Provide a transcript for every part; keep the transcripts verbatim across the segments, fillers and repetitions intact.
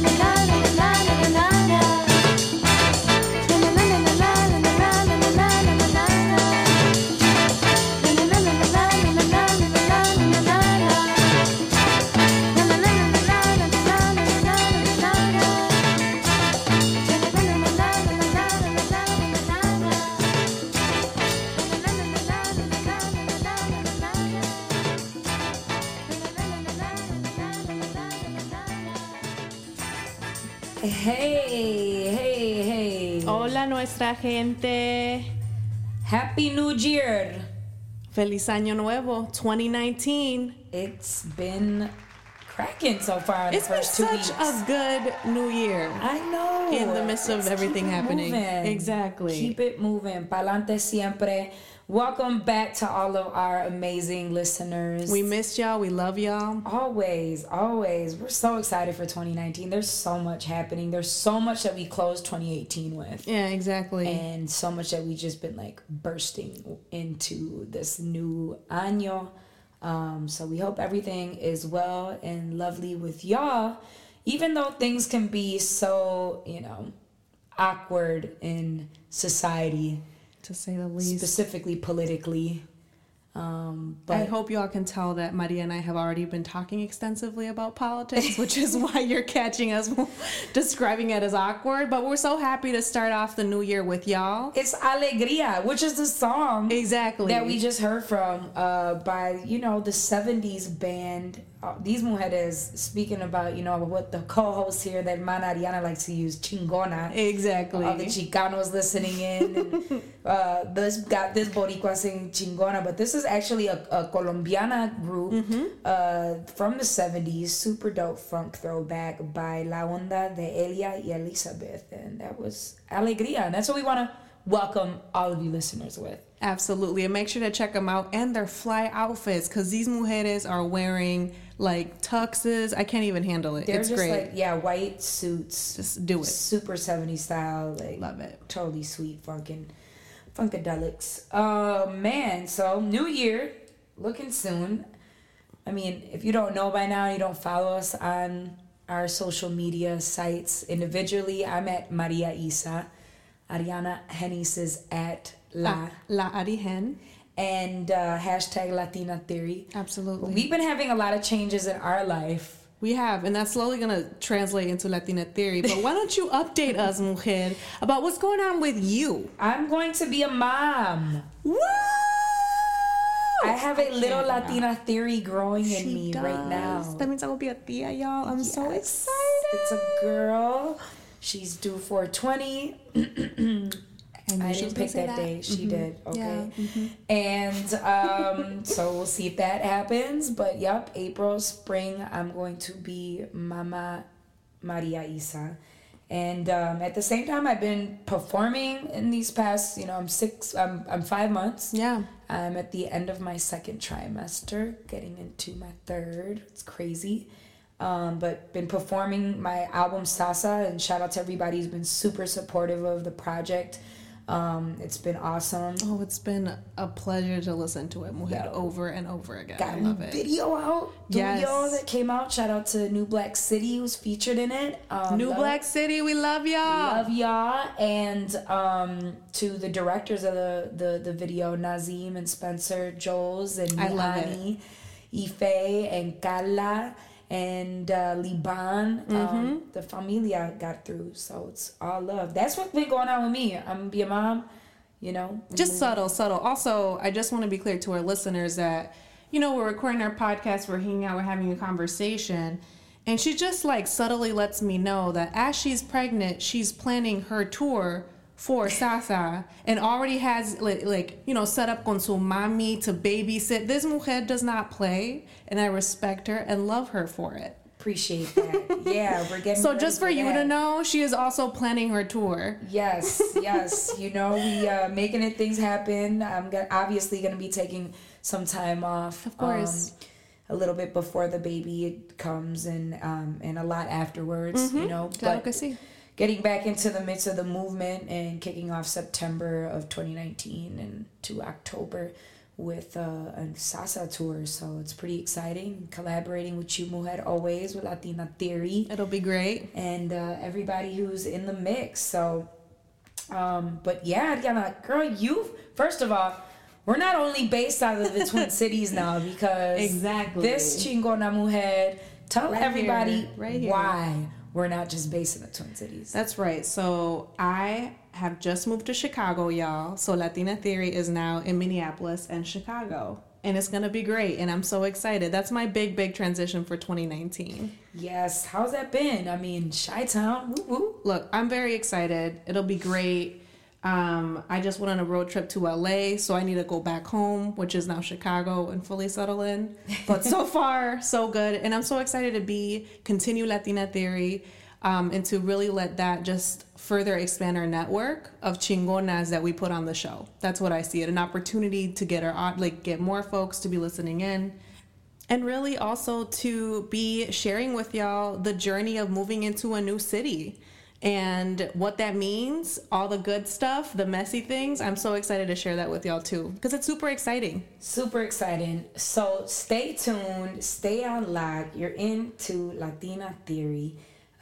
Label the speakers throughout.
Speaker 1: Hey, hey, hey.
Speaker 2: Hola nuestra gente.
Speaker 1: Happy New Year.
Speaker 2: Feliz Año Nuevo twenty nineteen.
Speaker 1: It's been cracking so far in
Speaker 2: It's
Speaker 1: the
Speaker 2: been
Speaker 1: first two
Speaker 2: such
Speaker 1: weeks.
Speaker 2: a good new year.
Speaker 1: I know.
Speaker 2: In the midst of
Speaker 1: Let's
Speaker 2: everything
Speaker 1: keep it
Speaker 2: happening.
Speaker 1: moving.
Speaker 2: Exactly.
Speaker 1: Keep it moving. Pa'lante siempre. Welcome back to all of our amazing listeners.
Speaker 2: We missed y'all. We love y'all.
Speaker 1: Always, always. We're so excited for twenty nineteen. There's so much happening. There's so much that we closed twenty eighteen with.
Speaker 2: Yeah, exactly.
Speaker 1: And so much that we just been like bursting into this new año. Um, so we hope everything is well and lovely with y'all. Even though things can be so, you know, awkward in society.
Speaker 2: To say the least.
Speaker 1: Specifically politically. Um, but
Speaker 2: I hope y'all can tell that Maria and I have already been talking extensively about politics, which is why you're catching us describing it as awkward. But we're so happy to start off the new year with y'all.
Speaker 1: It's Alegría, which is the song
Speaker 2: exactly
Speaker 1: that we just heard from uh, by, you know, the seventies band. Uh, these mujeres, speaking about, you know, what the co-host here, that hermana Ariana likes to use, chingona.
Speaker 2: Exactly.
Speaker 1: All the Chicanos listening in. And, uh, this got this Boricua saying chingona, but this is actually a, a Colombiana group mm-hmm. uh, from the seventies, super dope funk throwback by La Onda de Elia y Elizabeth. And that was Alegría. And that's what we want to welcome all of you listeners with.
Speaker 2: Absolutely. And make sure to check them out and their fly outfits, because these mujeres are wearing like tuxes. I can't even handle it.
Speaker 1: They're
Speaker 2: it's
Speaker 1: just
Speaker 2: great.
Speaker 1: Like, yeah, white suits.
Speaker 2: Just do it.
Speaker 1: Super seventies style. Like,
Speaker 2: love it.
Speaker 1: Totally sweet, funkin', funkadelics. Oh, man. So, new year. Looking soon. I mean, if you don't know by now, you don't follow us on our social media sites individually. I'm at Maria Isa. Ariana Hennis is at La.
Speaker 2: La Arihen.
Speaker 1: And uh, hashtag Latina Theory.
Speaker 2: Absolutely.
Speaker 1: We've been having a lot of changes in our life.
Speaker 2: We have, and that's slowly going to translate into Latina Theory. But why don't you update us, mujer, about what's going on with you?
Speaker 1: I'm going to be a mom.
Speaker 2: Woo!
Speaker 1: I have a little Latina Theory growing in
Speaker 2: she
Speaker 1: me
Speaker 2: does.
Speaker 1: right now.
Speaker 2: That means I will be a tia, y'all. I'm
Speaker 1: yes.
Speaker 2: so excited.
Speaker 1: It's a girl. She's due for twenty.
Speaker 2: And
Speaker 1: I didn't pick that,
Speaker 2: that
Speaker 1: day. She
Speaker 2: mm-hmm.
Speaker 1: did. Okay.
Speaker 2: Yeah. Mm-hmm.
Speaker 1: And um, so we'll see if that happens. But yep, April, spring, I'm going to be Mama Maria Isa. And um, at the same time, I've been performing in these past, you know, I'm six, I'm, I'm five months.
Speaker 2: Yeah.
Speaker 1: I'm at the end of my second trimester, getting into my third. It's crazy. Um, but been performing my album Sasa, and shout out to everybody who's been super supportive of the project. Um, it's been awesome.
Speaker 2: Oh, it's been a pleasure to listen to it, mujer,
Speaker 1: Yo.
Speaker 2: over and over again.
Speaker 1: Got
Speaker 2: I
Speaker 1: a
Speaker 2: love
Speaker 1: new
Speaker 2: it.
Speaker 1: video out.
Speaker 2: Yes.
Speaker 1: Video that came out. Shout out to New Black City, who's featured in it. Um,
Speaker 2: New
Speaker 1: love,
Speaker 2: Black City, we love y'all.
Speaker 1: Love y'all. And um, to the directors of the, the, the video, Nazim and Spencer Joels and
Speaker 2: I love
Speaker 1: Nihani, Ife and Carla and uh, Liban.
Speaker 2: Mm-hmm.
Speaker 1: Um, the familia got through, so it's all love. That's what's been going on with me. I'm gonna be a mom, you know.
Speaker 2: Just subtle, subtle. Also, I just want to be clear to our listeners that, you know, we're recording our podcast, we're hanging out, we're having a conversation, and she just like subtly lets me know that as she's pregnant, she's planning her tour for Sasa and already has like, like you know, set up con su mami to babysit. This mujer does not play, and I respect her and love her for it.
Speaker 1: Appreciate that. Yeah, we're getting
Speaker 2: so just for, for you
Speaker 1: that.
Speaker 2: to know, she is also planning her tour.
Speaker 1: Yes, yes. You know, we uh making it things happen. I'm gonna, obviously gonna be taking some time off.
Speaker 2: Of course.
Speaker 1: Um, a little bit before the baby comes and um and a lot afterwards,
Speaker 2: Mm-hmm.
Speaker 1: you know.
Speaker 2: Claro
Speaker 1: But
Speaker 2: que sí.
Speaker 1: Getting back into the midst of the movement and kicking off September of twenty nineteen and to October with uh, a Sasa tour. So it's pretty exciting. Collaborating with you, Mujer, always with Latina Theory.
Speaker 2: It'll be great.
Speaker 1: And uh, everybody who's in the mix. So, um, but yeah, Ariana, girl, you, first of all, we're not only based out of the Twin Cities now because
Speaker 2: exactly
Speaker 1: this Chingona Mujer, tell
Speaker 2: right
Speaker 1: everybody
Speaker 2: here, right here.
Speaker 1: why we're not just based in the Twin Cities.
Speaker 2: That's right. So I have just moved to Chicago, y'all. So Latina Theory is now in Minneapolis and Chicago. And it's going to be great. And I'm so excited. That's my big, big transition for twenty nineteen.
Speaker 1: Yes. How's that been? I mean, Chi-Town. Woo woo.
Speaker 2: Look, I'm very excited. It'll be great. Um, I just went on a road trip to L A, so I need to go back home, which is now Chicago, and fully settle in. But so far, so good. And I'm so excited to be, continue Latina Theory. um, and to really let that just further expand our network of chingonas that we put on the show. That's what I see it, an opportunity to get our like get more folks to be listening in, and really also to be sharing with y'all the journey of moving into a new city and what that means, all the good stuff, the messy things. I'm so excited to share that with y'all too, because it's super exciting.
Speaker 1: Super exciting. So stay tuned, stay on lock. You're into Latina Theory.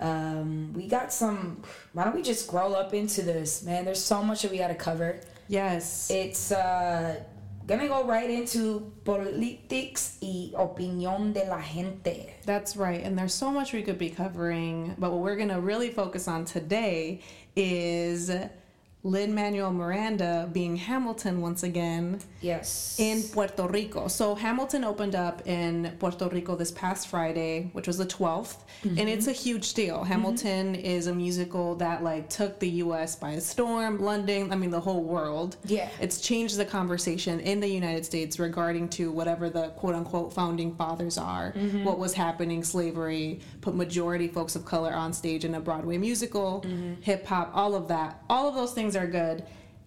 Speaker 1: Um, we got some, why don't we just grow up into this, man? There's so much that we got to cover.
Speaker 2: Yes.
Speaker 1: It's uh, gonna go right into politics y opinión de la gente.
Speaker 2: That's right. And there's so much we could be covering, but what we're going to really focus on today is Lin-Manuel Miranda being Hamilton once again.
Speaker 1: Yes.
Speaker 2: In Puerto Rico. So Hamilton opened up in Puerto Rico this past Friday, which was the twelfth, mm-hmm. and it's a huge deal. Hamilton mm-hmm. is a musical that like took the U S by storm, London, I mean the whole world.
Speaker 1: Yeah.
Speaker 2: It's changed the conversation in the United States regarding to whatever the quote unquote founding fathers are, mm-hmm. what was happening, slavery, put majority folks of color on stage in a Broadway musical, mm-hmm. hip hop, all of that. All of those things are good.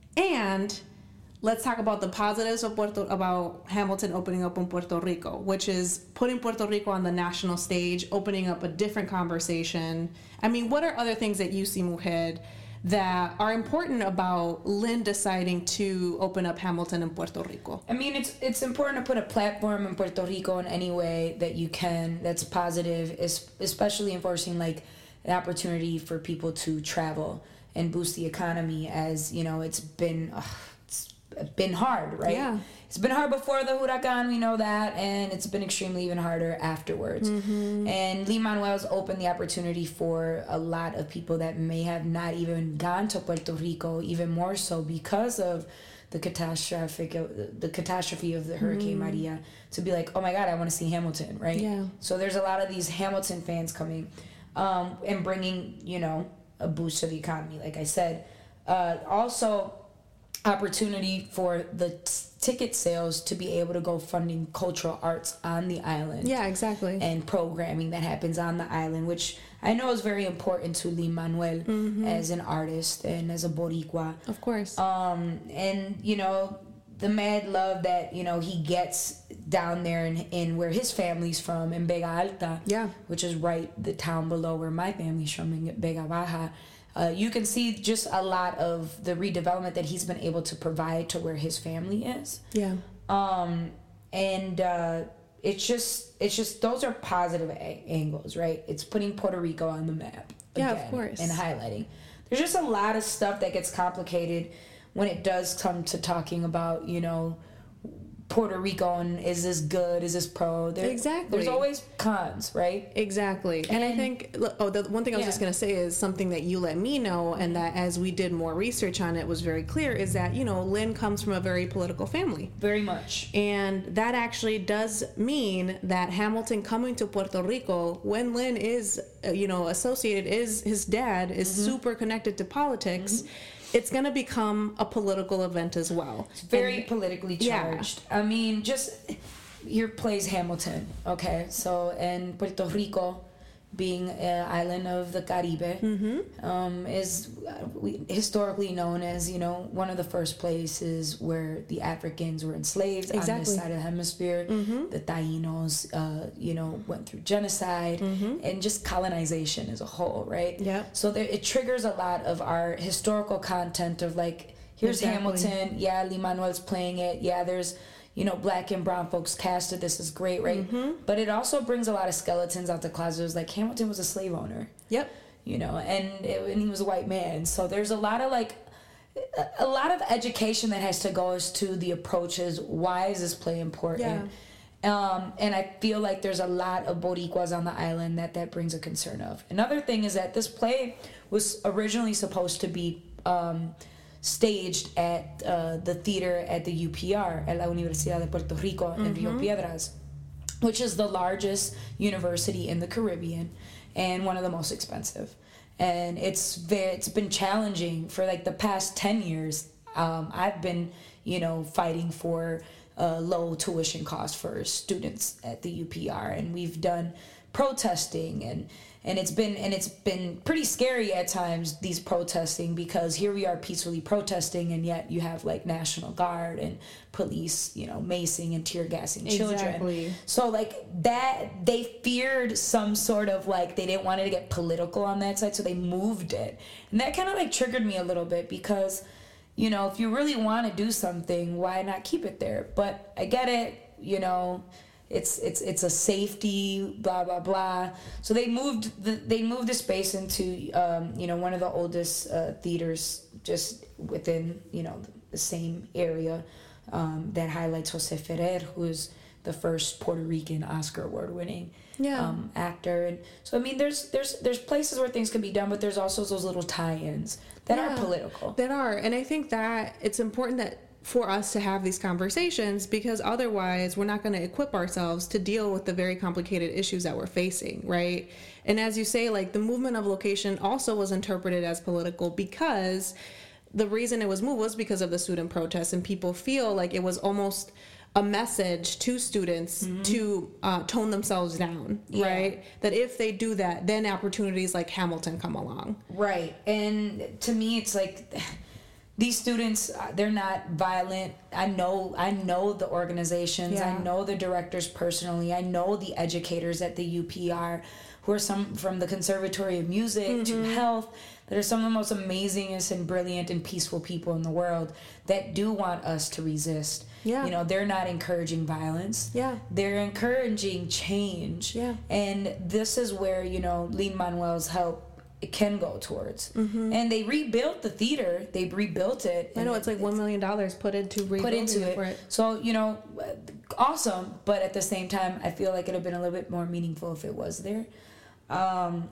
Speaker 2: And let's talk about the positives of Puerto, about Hamilton opening up in Puerto Rico, which is putting Puerto Rico on the national stage, opening up a different conversation. I mean, what are other things that you see, Mujer, that are important about Lin deciding to open up Hamilton in Puerto Rico?
Speaker 1: I mean, it's it's important to put a platform in Puerto Rico in any way that you can that's positive, especially enforcing like an opportunity for people to travel and boost the economy, as you know, it's been ugh, it's been hard, right?
Speaker 2: Yeah.
Speaker 1: It's been hard before the huracan, we know that, and it's been extremely even harder afterwards. Mm-hmm. And Lin-Manuel's opened the opportunity for a lot of people that may have not even gone to Puerto Rico, even more so because of the catastrophic, the catastrophe of the Hurricane mm-hmm. Maria, to be like, oh my God, I want to see Hamilton, right?
Speaker 2: Yeah.
Speaker 1: So there's a lot of these Hamilton fans coming, um, and bringing, you know, a boost to the economy, like I said. Uh, also, opportunity for the t- ticket sales to be able to go funding cultural arts on the island.
Speaker 2: Yeah, exactly.
Speaker 1: And programming that happens on the island, which I know is very important to Lin-Manuel mm-hmm. as an artist and as a Boricua.
Speaker 2: Of course.
Speaker 1: Um, and, you know, the mad love that, you know, he gets down there in, in where his family's from, in Vega Alta.
Speaker 2: Yeah.
Speaker 1: Which is right the town below where my family's from, in Vega Baja. Uh, you can see just a lot of the redevelopment that he's been able to provide to where his family is.
Speaker 2: Yeah.
Speaker 1: Um, and uh, it's just, it's just, those are positive a- angles, right? It's putting Puerto Rico on the map.
Speaker 2: Yeah, of course.
Speaker 1: And highlighting. There's just a lot of stuff that gets complicated when it does come to talking about, you know, Puerto Rico and is this good, is this pro? There,
Speaker 2: exactly.
Speaker 1: There's always cons, right?
Speaker 2: Exactly. And, and I think, oh, the one thing I was yeah. just going to say is something that you let me know, and that as we did more research on it was very clear, is that, you know, Lin comes from a very political family.
Speaker 1: Very much.
Speaker 2: And that actually does mean that Hamilton coming to Puerto Rico, when Lin is, uh, you know, associated, is his dad is mm-hmm. super connected to politics, mm-hmm. it's going to become a political event as well.
Speaker 1: It's very
Speaker 2: and,
Speaker 1: politically charged. Yeah. I mean, just here plays Hamilton, okay? So, and Puerto Rico, being an island of the Caribe, mm-hmm. um, is uh, we, historically known as, you know, one of the first places where the Africans were enslaved exactly. on this side of the hemisphere. Mm-hmm. The Taínos, uh, you know, went through genocide mm-hmm. and just colonization as a whole, right?
Speaker 2: Yeah.
Speaker 1: So there, it triggers a lot of our historical content of like, here's exactly. Hamilton, yeah, Lin-Manuel's playing it, yeah, there's, you know, black and brown folks casted, this is great, right? Mm-hmm. But it also brings a lot of skeletons out the closet. It was like, Hamilton was a slave owner.
Speaker 2: Yep.
Speaker 1: You know, and, it, and he was a white man. So there's a lot of, like, a lot of education that has to go as to the approaches. Why is this play important? Yeah. Um, and I feel like there's a lot of Boricuas on the island that that brings a concern of. Another thing is that this play was originally supposed to be... Um, staged at uh, the theater at the U P R, at la Universidad de Puerto Rico mm-hmm. in Rio Piedras, which is the largest university in the Caribbean and one of the most expensive. And it's very, it's been challenging for like the past ten years. Um, I've been, you know, fighting for uh, low tuition costs for students at the U P R, and we've done protesting and And it's been and it's been pretty scary at times, these protesting, because here we are peacefully protesting, and yet you have like National Guard and police, you know, macing and tear gassing children.
Speaker 2: Exactly.
Speaker 1: So like that, they feared some sort of like, they didn't want it to get political on that side, so they moved it. And that kind of like triggered me a little bit, because, you know, if you really want to do something, why not keep it there? But I get it, you know. It's it's it's a safety, blah blah blah. So they moved the they moved the space into um, you know, one of the oldest uh, theaters just within, you know, the same area um, that highlights Jose Ferrer, who is the first Puerto Rican Oscar award winning
Speaker 2: yeah.
Speaker 1: um, actor. And so I mean, there's there's there's places where things can be done, but there's also those little tie-ins that
Speaker 2: yeah,
Speaker 1: are political.
Speaker 2: That are, and I think that it's important that for us to have these conversations, because otherwise we're not going to equip ourselves to deal with the very complicated issues that we're facing, right? And as you say, like, the movement of location also was interpreted as political, because the reason it was moved was because of the student protests, and people feel like it was almost a message to students mm-hmm. to uh, tone themselves down, yeah. right? That if they do that, then opportunities like Hamilton come along.
Speaker 1: Right. And to me, it's like, these students, they're not violent. I know I know the organizations.
Speaker 2: Yeah.
Speaker 1: I know the directors personally. I know the educators at the U P R, who are some from the Conservatory of Music mm-hmm. to Health, that are some of the most amazingest and brilliant and peaceful people in the world, that do want us to resist.
Speaker 2: Yeah.
Speaker 1: You know, they're not encouraging violence.
Speaker 2: Yeah.
Speaker 1: They're encouraging change.
Speaker 2: Yeah.
Speaker 1: And this is where, you know, Lin-Manuel's help, it can go towards. Mm-hmm. And they rebuilt the theater. They rebuilt it.
Speaker 2: I know, it's like one million dollars put into rebuilding
Speaker 1: put into it.
Speaker 2: For it.
Speaker 1: So, you know, awesome. But at the same time, I feel like it would have been a little bit more meaningful if it was there. Um,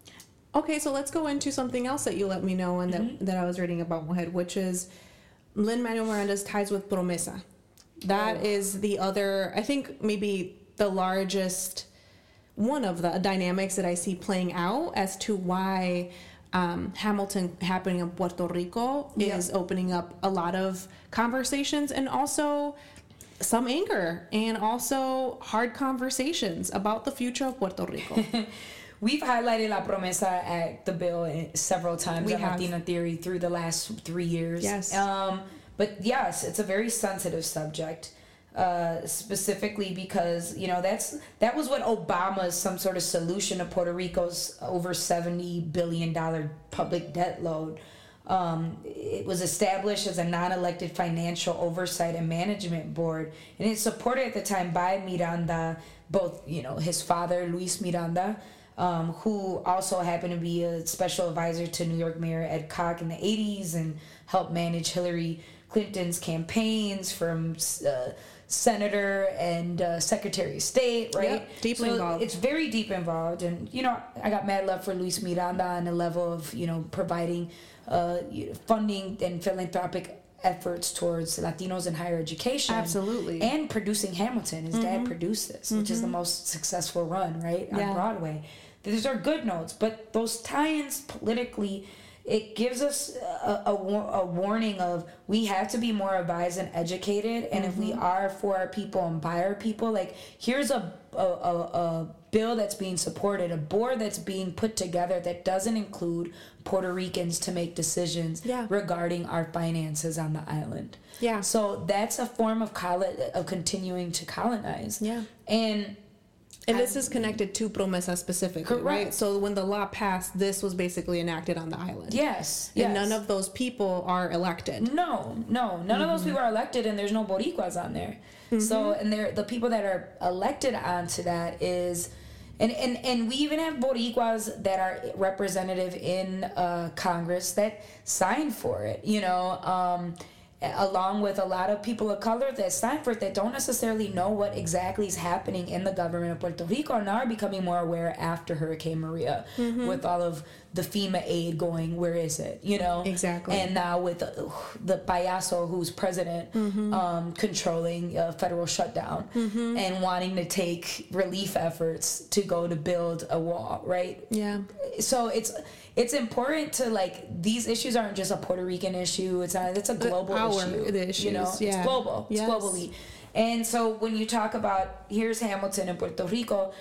Speaker 2: okay, so let's go into something else that you let me know and that, mm-hmm. that I was reading about, Mohed, which is Lin-Manuel Miranda's ties with Promesa. That oh. is the other, I think maybe the largest... one of the dynamics that I see playing out as to why um, Hamilton happening in Puerto Rico
Speaker 1: yeah.
Speaker 2: is opening up a lot of conversations, and also some anger, and also hard conversations about the future of Puerto Rico.
Speaker 1: We've highlighted La Promesa at the Bill several times
Speaker 2: we
Speaker 1: on
Speaker 2: have.
Speaker 1: Latina Theory through the last three years.
Speaker 2: Yes.
Speaker 1: Um, but yes, it's a very sensitive subject. Uh, specifically because, you know, that's that was what Obama's some sort of solution to Puerto Rico's over seventy billion dollars public debt load. Um, it was established as a non-elected financial oversight and management board, and it's supported at the time by Miranda, both, you know, his father, Luis Miranda, um, who also happened to be a special advisor to New York Mayor Ed Koch in the eighties and helped manage Hillary Clinton's campaigns from... Uh, Senator and uh, Secretary of State, right?
Speaker 2: Yep, deeply
Speaker 1: so
Speaker 2: involved.
Speaker 1: It's very deep involved, and you know, I got mad love for Luis Miranda on the level of, you know, providing uh, funding and philanthropic efforts towards Latinos in higher education.
Speaker 2: Absolutely. And
Speaker 1: producing Hamilton. His mm-hmm. dad produced this, which mm-hmm. is the most successful run, right, on
Speaker 2: yeah.
Speaker 1: Broadway. These are good notes, but those tie-ins politically, it gives us a, a, a warning of we have to be more advised and educated, and mm-hmm. if we are for our people and by our people, like, here's a, a, a, a bill that's being supported, a board that's being put together that doesn't include Puerto Ricans to make decisions
Speaker 2: yeah.
Speaker 1: regarding our finances on the island.
Speaker 2: Yeah.
Speaker 1: So that's a form of colo- of continuing to colonize.
Speaker 2: Yeah.
Speaker 1: And
Speaker 2: And this is connected to Promesa specifically, correct. Right? So when the law passed, this was basically enacted on the island.
Speaker 1: Yes.
Speaker 2: And
Speaker 1: yes.
Speaker 2: none of those people are elected.
Speaker 1: No, no. None mm-hmm. of those people are elected, and there's no Boricuas on there. Mm-hmm. So, and they're, the people that are elected onto that is... And, and, and we even have Boricuas that are representative in uh, Congress that signed for it, you know... Um, along with a lot of people of color that sign for it that don't necessarily know what exactly is happening in the government of Puerto Rico, and are becoming more aware after Hurricane Maria, mm-hmm. with all of the FEMA aid going, where is it, you know?
Speaker 2: Exactly.
Speaker 1: And now with the, the payaso who's president, mm-hmm. um, controlling a federal shutdown, mm-hmm. and wanting to take relief efforts to go to build a wall, right?
Speaker 2: Yeah.
Speaker 1: So it's... It's important to, like, these issues aren't just a Puerto Rican issue. It's not, it's a global
Speaker 2: Our,
Speaker 1: issue.
Speaker 2: The issues,
Speaker 1: you know,
Speaker 2: yeah.
Speaker 1: it's global.
Speaker 2: Yes.
Speaker 1: It's globally. And so when you talk about, here's Hamilton in Puerto Rico,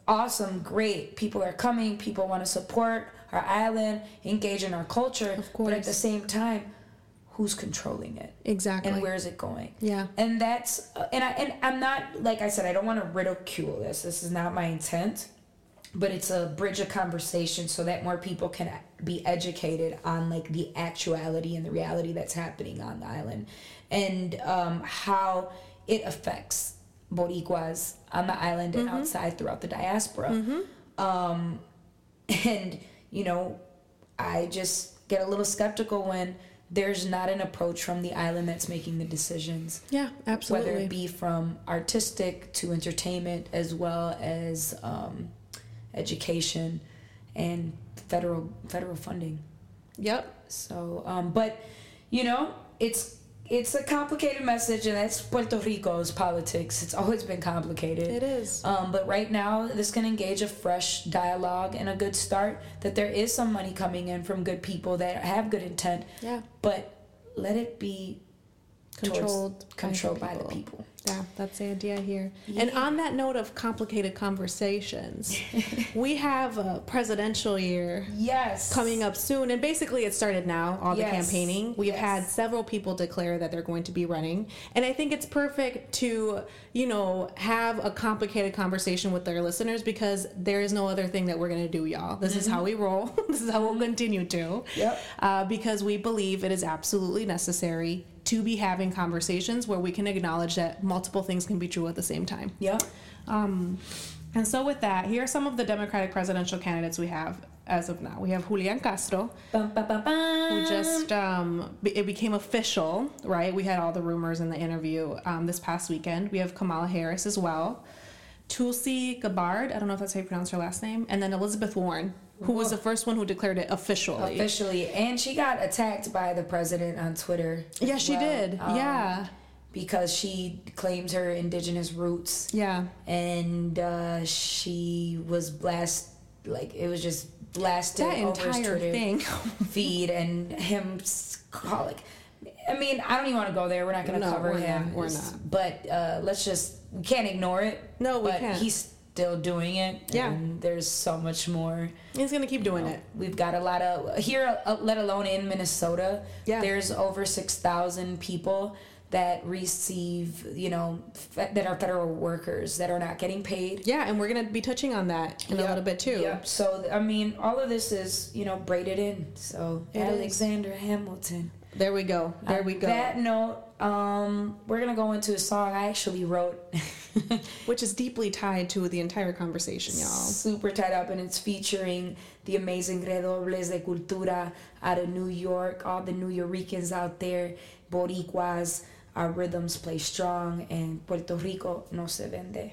Speaker 1: awesome, great. People are coming. People want to support our island, engage in our culture.
Speaker 2: Of course.
Speaker 1: But at the same time, who's controlling it?
Speaker 2: Exactly.
Speaker 1: And where is it going?
Speaker 2: Yeah.
Speaker 1: And that's, uh, and, I, and I'm not, like I said, I don't want to ridicule this. This is not my intent. But it's a bridge of conversation so that more people can be educated on like the actuality and the reality that's happening on the island, and um, how it affects Boricuas on the island and mm-hmm. outside throughout the diaspora. Mm-hmm. Um, and, you know, I just get a little skeptical when there's not an approach from the island that's making the decisions.
Speaker 2: Yeah, absolutely.
Speaker 1: Whether it be from artistic to entertainment, as well as um, education and federal federal funding.
Speaker 2: Yep.
Speaker 1: So, um, but you know, it's it's a complicated message, and that's Puerto Rico's politics. It's always been complicated.
Speaker 2: It is.
Speaker 1: Um, but right now, this can engage a fresh dialogue and a good start. That there is some money coming in from good people that have good intent.
Speaker 2: Yeah.
Speaker 1: But let it be
Speaker 2: controlled,
Speaker 1: controlled
Speaker 2: by,
Speaker 1: by
Speaker 2: the
Speaker 1: the people.
Speaker 2: Yeah, that's the idea here.
Speaker 1: Yeah.
Speaker 2: And on that note of complicated conversations, we have a presidential year
Speaker 1: yes
Speaker 2: coming up soon. And basically it started now, all
Speaker 1: yes.
Speaker 2: the campaigning. We've
Speaker 1: yes.
Speaker 2: had several people declare that they're going to be running. And I think it's perfect to, you know, have a complicated conversation with their listeners, because there is no other thing that we're going to do, y'all. This mm-hmm. is how we roll. This is how we'll continue to.
Speaker 1: Yep.
Speaker 2: Uh, because we believe it is absolutely necessary to be having conversations where we can acknowledge that multiple things can be true at the same time.
Speaker 1: Yeah.
Speaker 2: Um, and so with that, here are some of the Democratic presidential candidates we have as of now. We have Julian Castro,
Speaker 1: bum, bum, bum, bum.
Speaker 2: who just, um, it became official, right? We had all the rumors in the interview um, this past weekend. We have Kamala Harris as well. Tulsi Gabbard, I don't know if that's how you pronounce her last name. And then Elizabeth Warren, who was the first one who declared it officially.
Speaker 1: Officially. And she got attacked by the president on Twitter.
Speaker 2: Yeah, she
Speaker 1: well.
Speaker 2: did. Um, yeah.
Speaker 1: Because she claims her indigenous roots.
Speaker 2: Yeah.
Speaker 1: And uh, she was blast, like, it was just blasted
Speaker 2: that
Speaker 1: over his
Speaker 2: entire
Speaker 1: Twitter
Speaker 2: thing.
Speaker 1: feed, and him call, like, I mean, I don't even want to go there. We're not going to
Speaker 2: no,
Speaker 1: cover
Speaker 2: we're
Speaker 1: him.
Speaker 2: Not, we're not.
Speaker 1: But uh, let's just, we can't ignore it.
Speaker 2: No, we
Speaker 1: but
Speaker 2: can't.
Speaker 1: He's still doing it.
Speaker 2: Yeah.
Speaker 1: And there's so much more.
Speaker 2: He's going to keep doing
Speaker 1: know,
Speaker 2: it.
Speaker 1: We've got a lot of, here, uh, let alone in Minnesota,
Speaker 2: yeah.
Speaker 1: there's over six thousand people that receive, you know, fe- that are federal workers that are not getting paid.
Speaker 2: Yeah, and we're going to be touching on that in
Speaker 1: yep.
Speaker 2: a little bit too.
Speaker 1: Yep. So, I mean, all of this is, you know, braided in. So,
Speaker 2: it
Speaker 1: Alexander
Speaker 2: is.
Speaker 1: Hamilton.
Speaker 2: There we go. There
Speaker 1: On
Speaker 2: we go.
Speaker 1: that note, um, we're going to go into a song I actually wrote.
Speaker 2: Which is deeply tied to the entire conversation, y'all.
Speaker 1: Super tied up, and it's featuring the amazing Redobles de Cultura out of New York, all the New Yorkers out there, Boricuas. Our rhythms play strong, and Puerto Rico no se vende.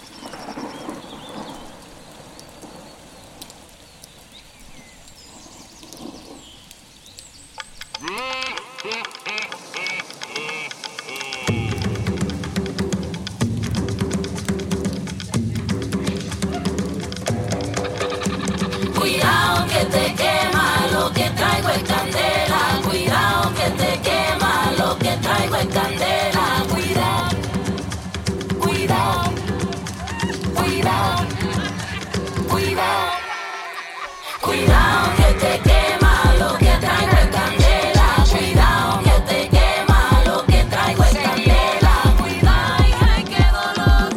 Speaker 3: Cuidado que te quema, lo que traigo es candela. Cuidado que te quema, lo que traigo es candela. Cuidado, cuidado, cuidado, cuidado, cuidado que te quema, lo que traigo es candela. Cuidado que te quema, lo que traigo es candela. Cuidado, ay, ay, qué dolor.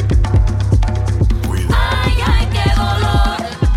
Speaker 3: Ay, ay, qué dolor.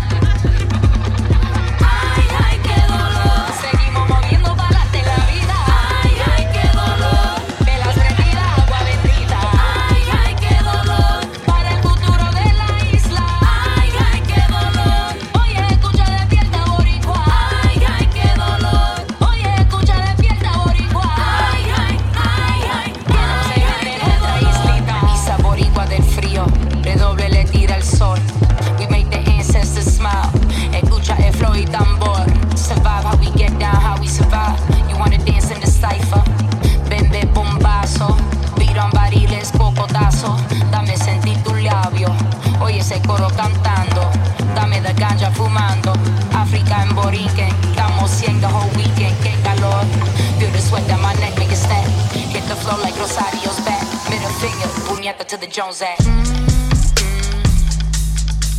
Speaker 3: Ay, ay, qué dolor. Seguimos moviendo balas de la vida. Ay, ay, qué dolor. Velas prendidas, agua bendita. Ay, ay, qué dolor. Para el futuro de la isla. Ay, ay, qué dolor. Oye, escucha, despierta, boricua. Ay, ay, qué dolor. Oye, escucha, despierta, boricua. Ay, ay, ay, ay. Ay, ay, qué dolor.
Speaker 4: Isa boricua del frío, redoble le tira el sol. We make the ancestors smile. Escucha el flow y tambor. Survive how we get down, how we survive. You wanna dance in the cipher? Bembe bombazo. Beat on bariles, cocotazo. Dame sentir tu labio. Oye ese coro cantando. Dame de ganja fumando. África en Boriquen. Estamos cien the whole weekend. Qué calor. Feel the sweat down my neck, make it snap. Hit the flow like Rosario's back. Middle finger, puñeta to the Jones Act.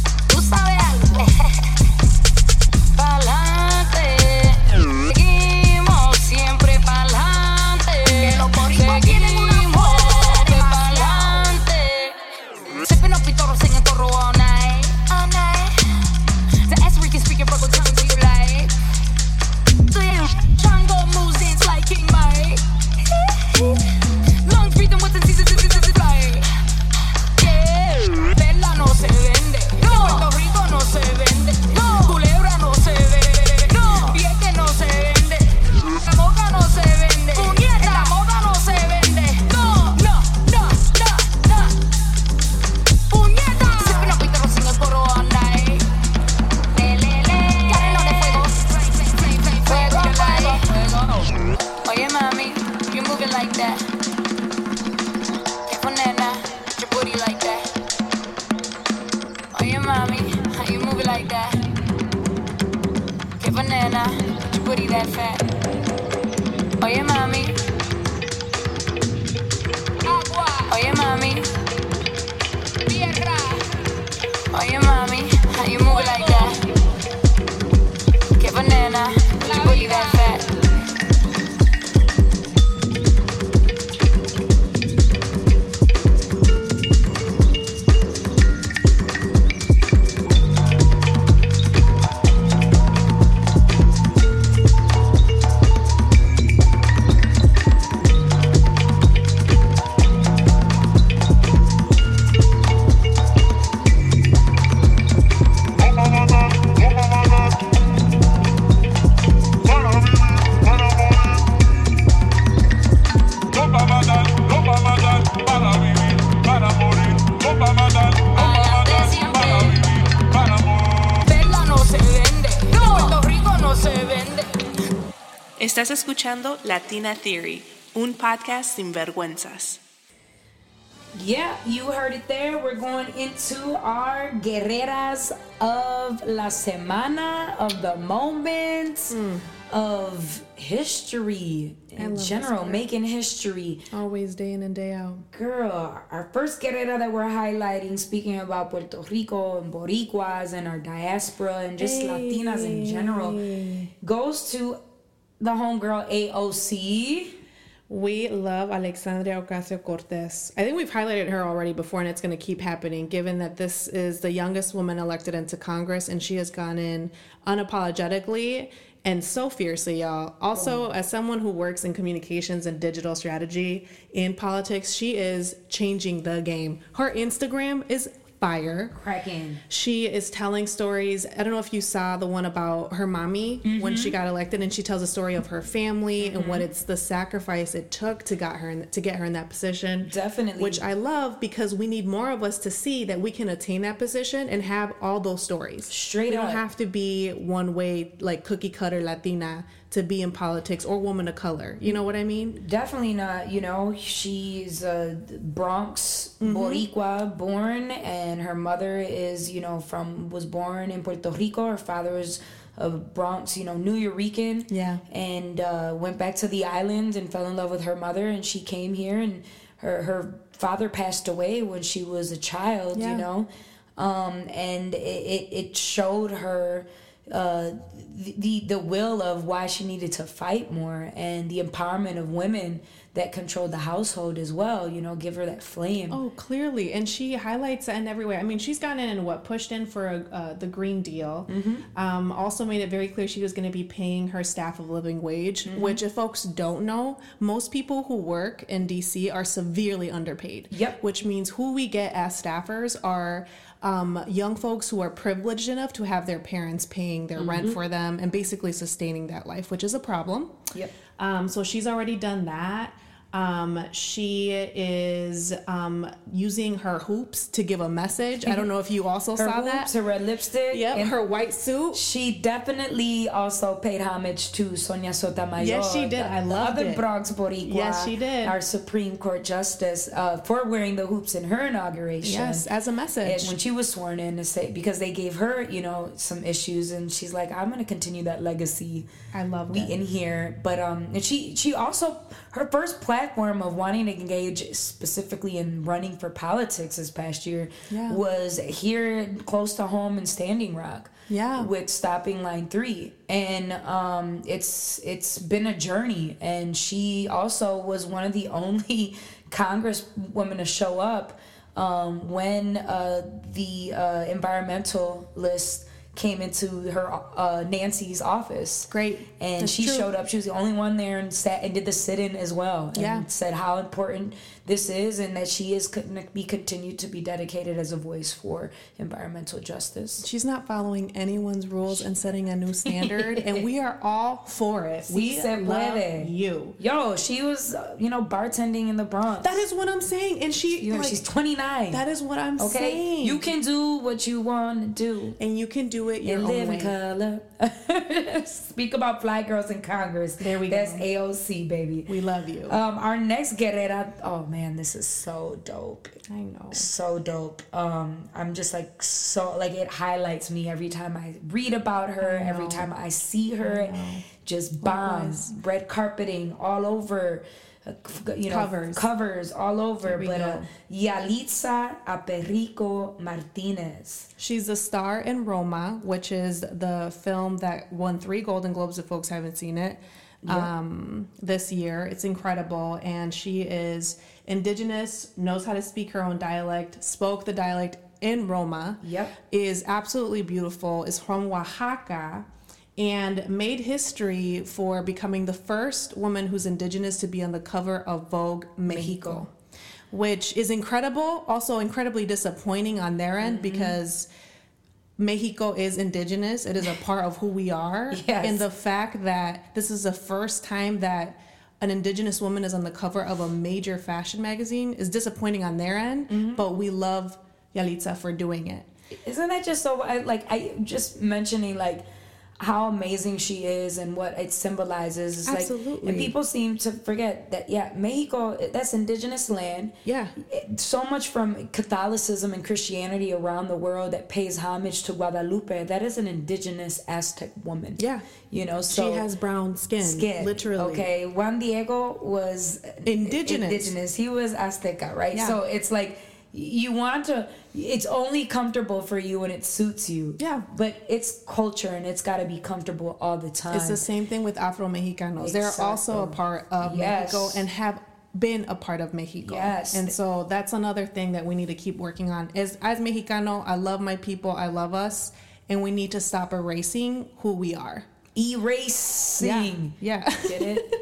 Speaker 4: nena, tu booty that fat. Oye mami. Agua. Oye mami. Tierra. Oye mami, how you move like that? Que banana, tu booty that fat.
Speaker 2: Estás escuchando Latina Theory, un podcast sin vergüenzas.
Speaker 1: Yeah, you heard it there. We're going into our guerreras of la semana, of the moments, mm. of history in general, making history.
Speaker 2: Always day in and day out.
Speaker 1: Girl, our first guerrera that we're highlighting, speaking about Puerto Rico and Boricuas and our diaspora and just hey. Latinas in general, goes to the homegirl A O C.
Speaker 2: We love Alexandria Ocasio-Cortez. I think we've highlighted her already before, and it's going to keep happening, given that this is the youngest woman elected into Congress, and she has gone in unapologetically and so fiercely, y'all. Also, oh. as someone who works in communications and digital strategy in politics, she is changing the game. Her Instagram is fire.
Speaker 1: Cracking.
Speaker 2: She is telling stories. I don't know if you saw the one about her mommy mm-hmm. when she got elected, and she tells a story of her family mm-hmm. and what it's the sacrifice it took to got her in, to get her in that position.
Speaker 1: Definitely.
Speaker 2: Which I love, because we need more of us to see that we can attain that position and have all those stories.
Speaker 1: Straight
Speaker 2: we
Speaker 1: up.
Speaker 2: We don't have to be one way, like cookie cutter Latina, to be in politics, or woman of color. You know what I mean?
Speaker 1: Definitely not. You know, she's a Bronx mm-hmm. Boricua born, and her mother is, you know, from, was born in Puerto Rico. Her father is a Bronx, you know, New Yorican.
Speaker 2: Yeah.
Speaker 1: And uh, went back to the island and fell in love with her mother, and she came here, and her, her father passed away when she was a child, yeah. you know. Um, and it, it, it showed her uh the the will of why she needed to fight more, and the empowerment of women that controlled the household as well, you know, give her that flame.
Speaker 2: Oh, clearly. And she highlights that in every way. I mean, she's gotten in and what pushed in for uh, the Green Deal. Mm-hmm. Um, also made it very clear she was going to be paying her staff a living wage, mm-hmm. which, if folks don't know, most people who work in D C are severely underpaid.
Speaker 1: Yep.
Speaker 2: Which means who we get as staffers are Um, young folks who are privileged enough to have their parents paying their mm-hmm. rent for them and basically sustaining that life, which is a problem.
Speaker 1: Yep.
Speaker 2: Um, so she's already done that. Um, she is um, using her hoops to give a message. I don't know if you also
Speaker 1: her
Speaker 2: saw
Speaker 1: hoops,
Speaker 2: that.
Speaker 1: Her red lipstick.
Speaker 2: Yep, and her white suit.
Speaker 1: She definitely also paid homage to Sonia Sotomayor.
Speaker 2: Yes, she did. I loved
Speaker 1: it. The
Speaker 2: it.
Speaker 1: other Bronx Boricua.
Speaker 2: Yes, she did.
Speaker 1: Our Supreme Court Justice uh, for wearing the hoops in her inauguration.
Speaker 2: Yes, as a message.
Speaker 1: And when she was sworn in, to say, because they gave her, you know, some issues, and she's like, I'm going to continue that legacy.
Speaker 2: I love
Speaker 1: we
Speaker 2: it.
Speaker 1: in here. But um, and she, she also, her first platform of wanting to engage specifically in running for politics this past year yeah. was here close to home in Standing Rock.
Speaker 2: Yeah.
Speaker 1: With Stopping Line three. And um, it's it's been a journey. And she also was one of the only Congresswomen to show up um, when uh, the uh, environmentalist came into her uh, Nancy's office.
Speaker 2: Great.
Speaker 1: And
Speaker 2: That's
Speaker 1: she
Speaker 2: true.
Speaker 1: showed up. She was the only one there and sat and did the sit-in as well. And
Speaker 2: yeah.
Speaker 1: said how important this is, and that she is going to be continued to be dedicated as a voice for environmental justice.
Speaker 2: She's not following anyone's rules and setting a new standard, and we are all for it.
Speaker 1: Si
Speaker 2: we
Speaker 1: se
Speaker 2: love
Speaker 1: puede.
Speaker 2: you.
Speaker 1: Yo, she was, uh, you know, bartending in the Bronx.
Speaker 2: That is what I'm saying. And she,
Speaker 1: you know,
Speaker 2: like,
Speaker 1: she's twenty-nine.
Speaker 2: That is what I'm
Speaker 1: okay?
Speaker 2: saying.
Speaker 1: You can do what you want to do.
Speaker 2: And you can do do it your
Speaker 1: and
Speaker 2: own
Speaker 1: live
Speaker 2: way.
Speaker 1: in color. Speak about fly girls in Congress.
Speaker 2: There we
Speaker 1: That's
Speaker 2: go.
Speaker 1: A O C, baby.
Speaker 2: We love you.
Speaker 1: Um, our next guerrera. Oh man, this is so dope.
Speaker 2: I know.
Speaker 1: So dope. Um, I'm just like so like it highlights me every time I read about her.
Speaker 2: I
Speaker 1: Every
Speaker 2: know.
Speaker 1: time I see her,
Speaker 2: I know.
Speaker 1: just bombs, red carpeting all over. Uh, you know,
Speaker 2: Covers.
Speaker 1: covers all over.
Speaker 2: There we
Speaker 1: But uh,
Speaker 2: go.
Speaker 1: Yalitza Aparicio Martinez.
Speaker 2: She's the star in Roma, which is the film that won three Golden Globes if folks haven't seen it um, this year. It's incredible. And she is indigenous, knows how to speak her own dialect, spoke the dialect in Roma,
Speaker 1: Yep.
Speaker 2: is absolutely beautiful, is from Oaxaca, and made history for becoming the first woman who's indigenous to be on the cover of Vogue Mexico.
Speaker 1: Mexico.
Speaker 2: Which is incredible, also incredibly disappointing on their end because Mexico is indigenous. It is a part of who we are.
Speaker 1: Yes.
Speaker 2: And the fact that this is the first time that an indigenous woman is on the cover of a major fashion magazine is disappointing on their end, but we love Yalitza for doing it.
Speaker 1: Isn't that just so? I, like I just mentioning like how amazing she is and what it symbolizes. It's
Speaker 2: Absolutely.
Speaker 1: Like, and people seem to forget that, yeah, Mexico, that's indigenous land.
Speaker 2: Yeah.
Speaker 1: It- so much from Catholicism and Christianity around the world that pays homage to Guadalupe. That is an indigenous Aztec woman.
Speaker 2: Yeah.
Speaker 1: You know, so.
Speaker 2: She has brown skin,
Speaker 1: Skin.
Speaker 2: literally.
Speaker 1: Okay. Juan Diego was
Speaker 2: Indigenous.
Speaker 1: Indigenous. He was Azteca, right?
Speaker 2: Yeah.
Speaker 1: So it's like you want to, it's only comfortable for you when it suits you.
Speaker 2: Yeah.
Speaker 1: But it's culture and it's got to be comfortable all the time.
Speaker 2: It's the same thing with Afro Mexicanos. They're also a
Speaker 1: Exactly.
Speaker 2: part of
Speaker 1: Yes.
Speaker 2: Mexico and have been a part of Mexico.
Speaker 1: Yes.
Speaker 2: And so that's another thing that we need to keep working on. Is as Mexicano, I love my people, I love us, and we need to stop erasing who we are.
Speaker 1: Erasing.
Speaker 2: Yeah.
Speaker 1: Get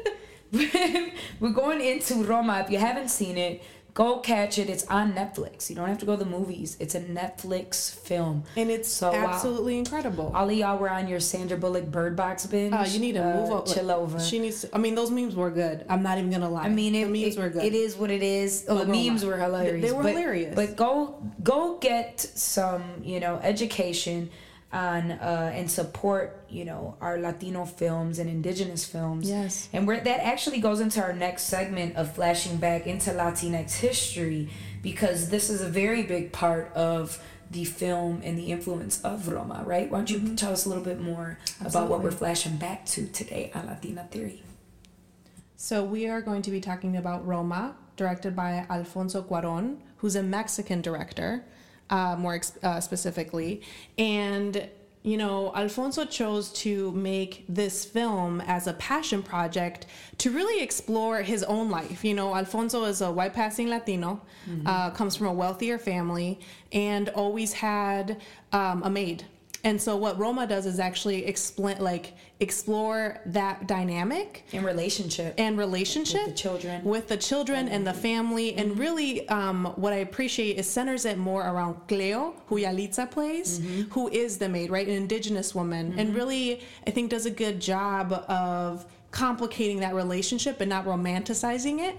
Speaker 1: it? We're going into Roma. If you haven't seen it, go catch it. It's on Netflix. You don't have to go to the movies. It's a Netflix film.
Speaker 2: And it's
Speaker 1: So, wow.
Speaker 2: absolutely incredible.
Speaker 1: All of y'all were on your Sandra Bullock Bird Box binge.
Speaker 2: Uh, you need to
Speaker 1: Uh,
Speaker 2: move over.
Speaker 1: Chill over.
Speaker 2: She needs to, I mean, those memes were good. I'm not even going to lie.
Speaker 1: I mean, it,
Speaker 2: the memes
Speaker 1: it,
Speaker 2: were good.
Speaker 1: it is what it is. Oh,
Speaker 2: But
Speaker 1: the
Speaker 2: Roma.
Speaker 1: memes were hilarious.
Speaker 2: They were
Speaker 1: but,
Speaker 2: hilarious.
Speaker 1: But go go get some, you know, education on uh, and support, you know, our Latino films and indigenous films.
Speaker 2: Yes.
Speaker 1: And where that actually goes into our next segment of flashing back into Latinx history, because this is a very big part of the film and the influence of Roma, right? Why don't you
Speaker 2: Mm-hmm.
Speaker 1: tell us a little bit more about what we're flashing back to today on Latina Theory?
Speaker 2: So we are going to be talking about Roma, directed by Alfonso Cuarón, who's a Mexican director, uh, more ex- uh, specifically. And, you know, Alfonso chose to make this film as a passion project to really explore his own life. You know, Alfonso is a white passing Latino, uh, comes from a wealthier family, and always had um, a maid. And so what Roma does is actually explain, like, explore that dynamic
Speaker 1: In relationship.
Speaker 2: and relationship
Speaker 1: With the children.
Speaker 2: with the children and the family. And really um, what I appreciate is centers it more around Cleo, who Yalitza plays, who is the maid, right? An indigenous woman. And really, I think does a good job of complicating that relationship and not romanticizing it.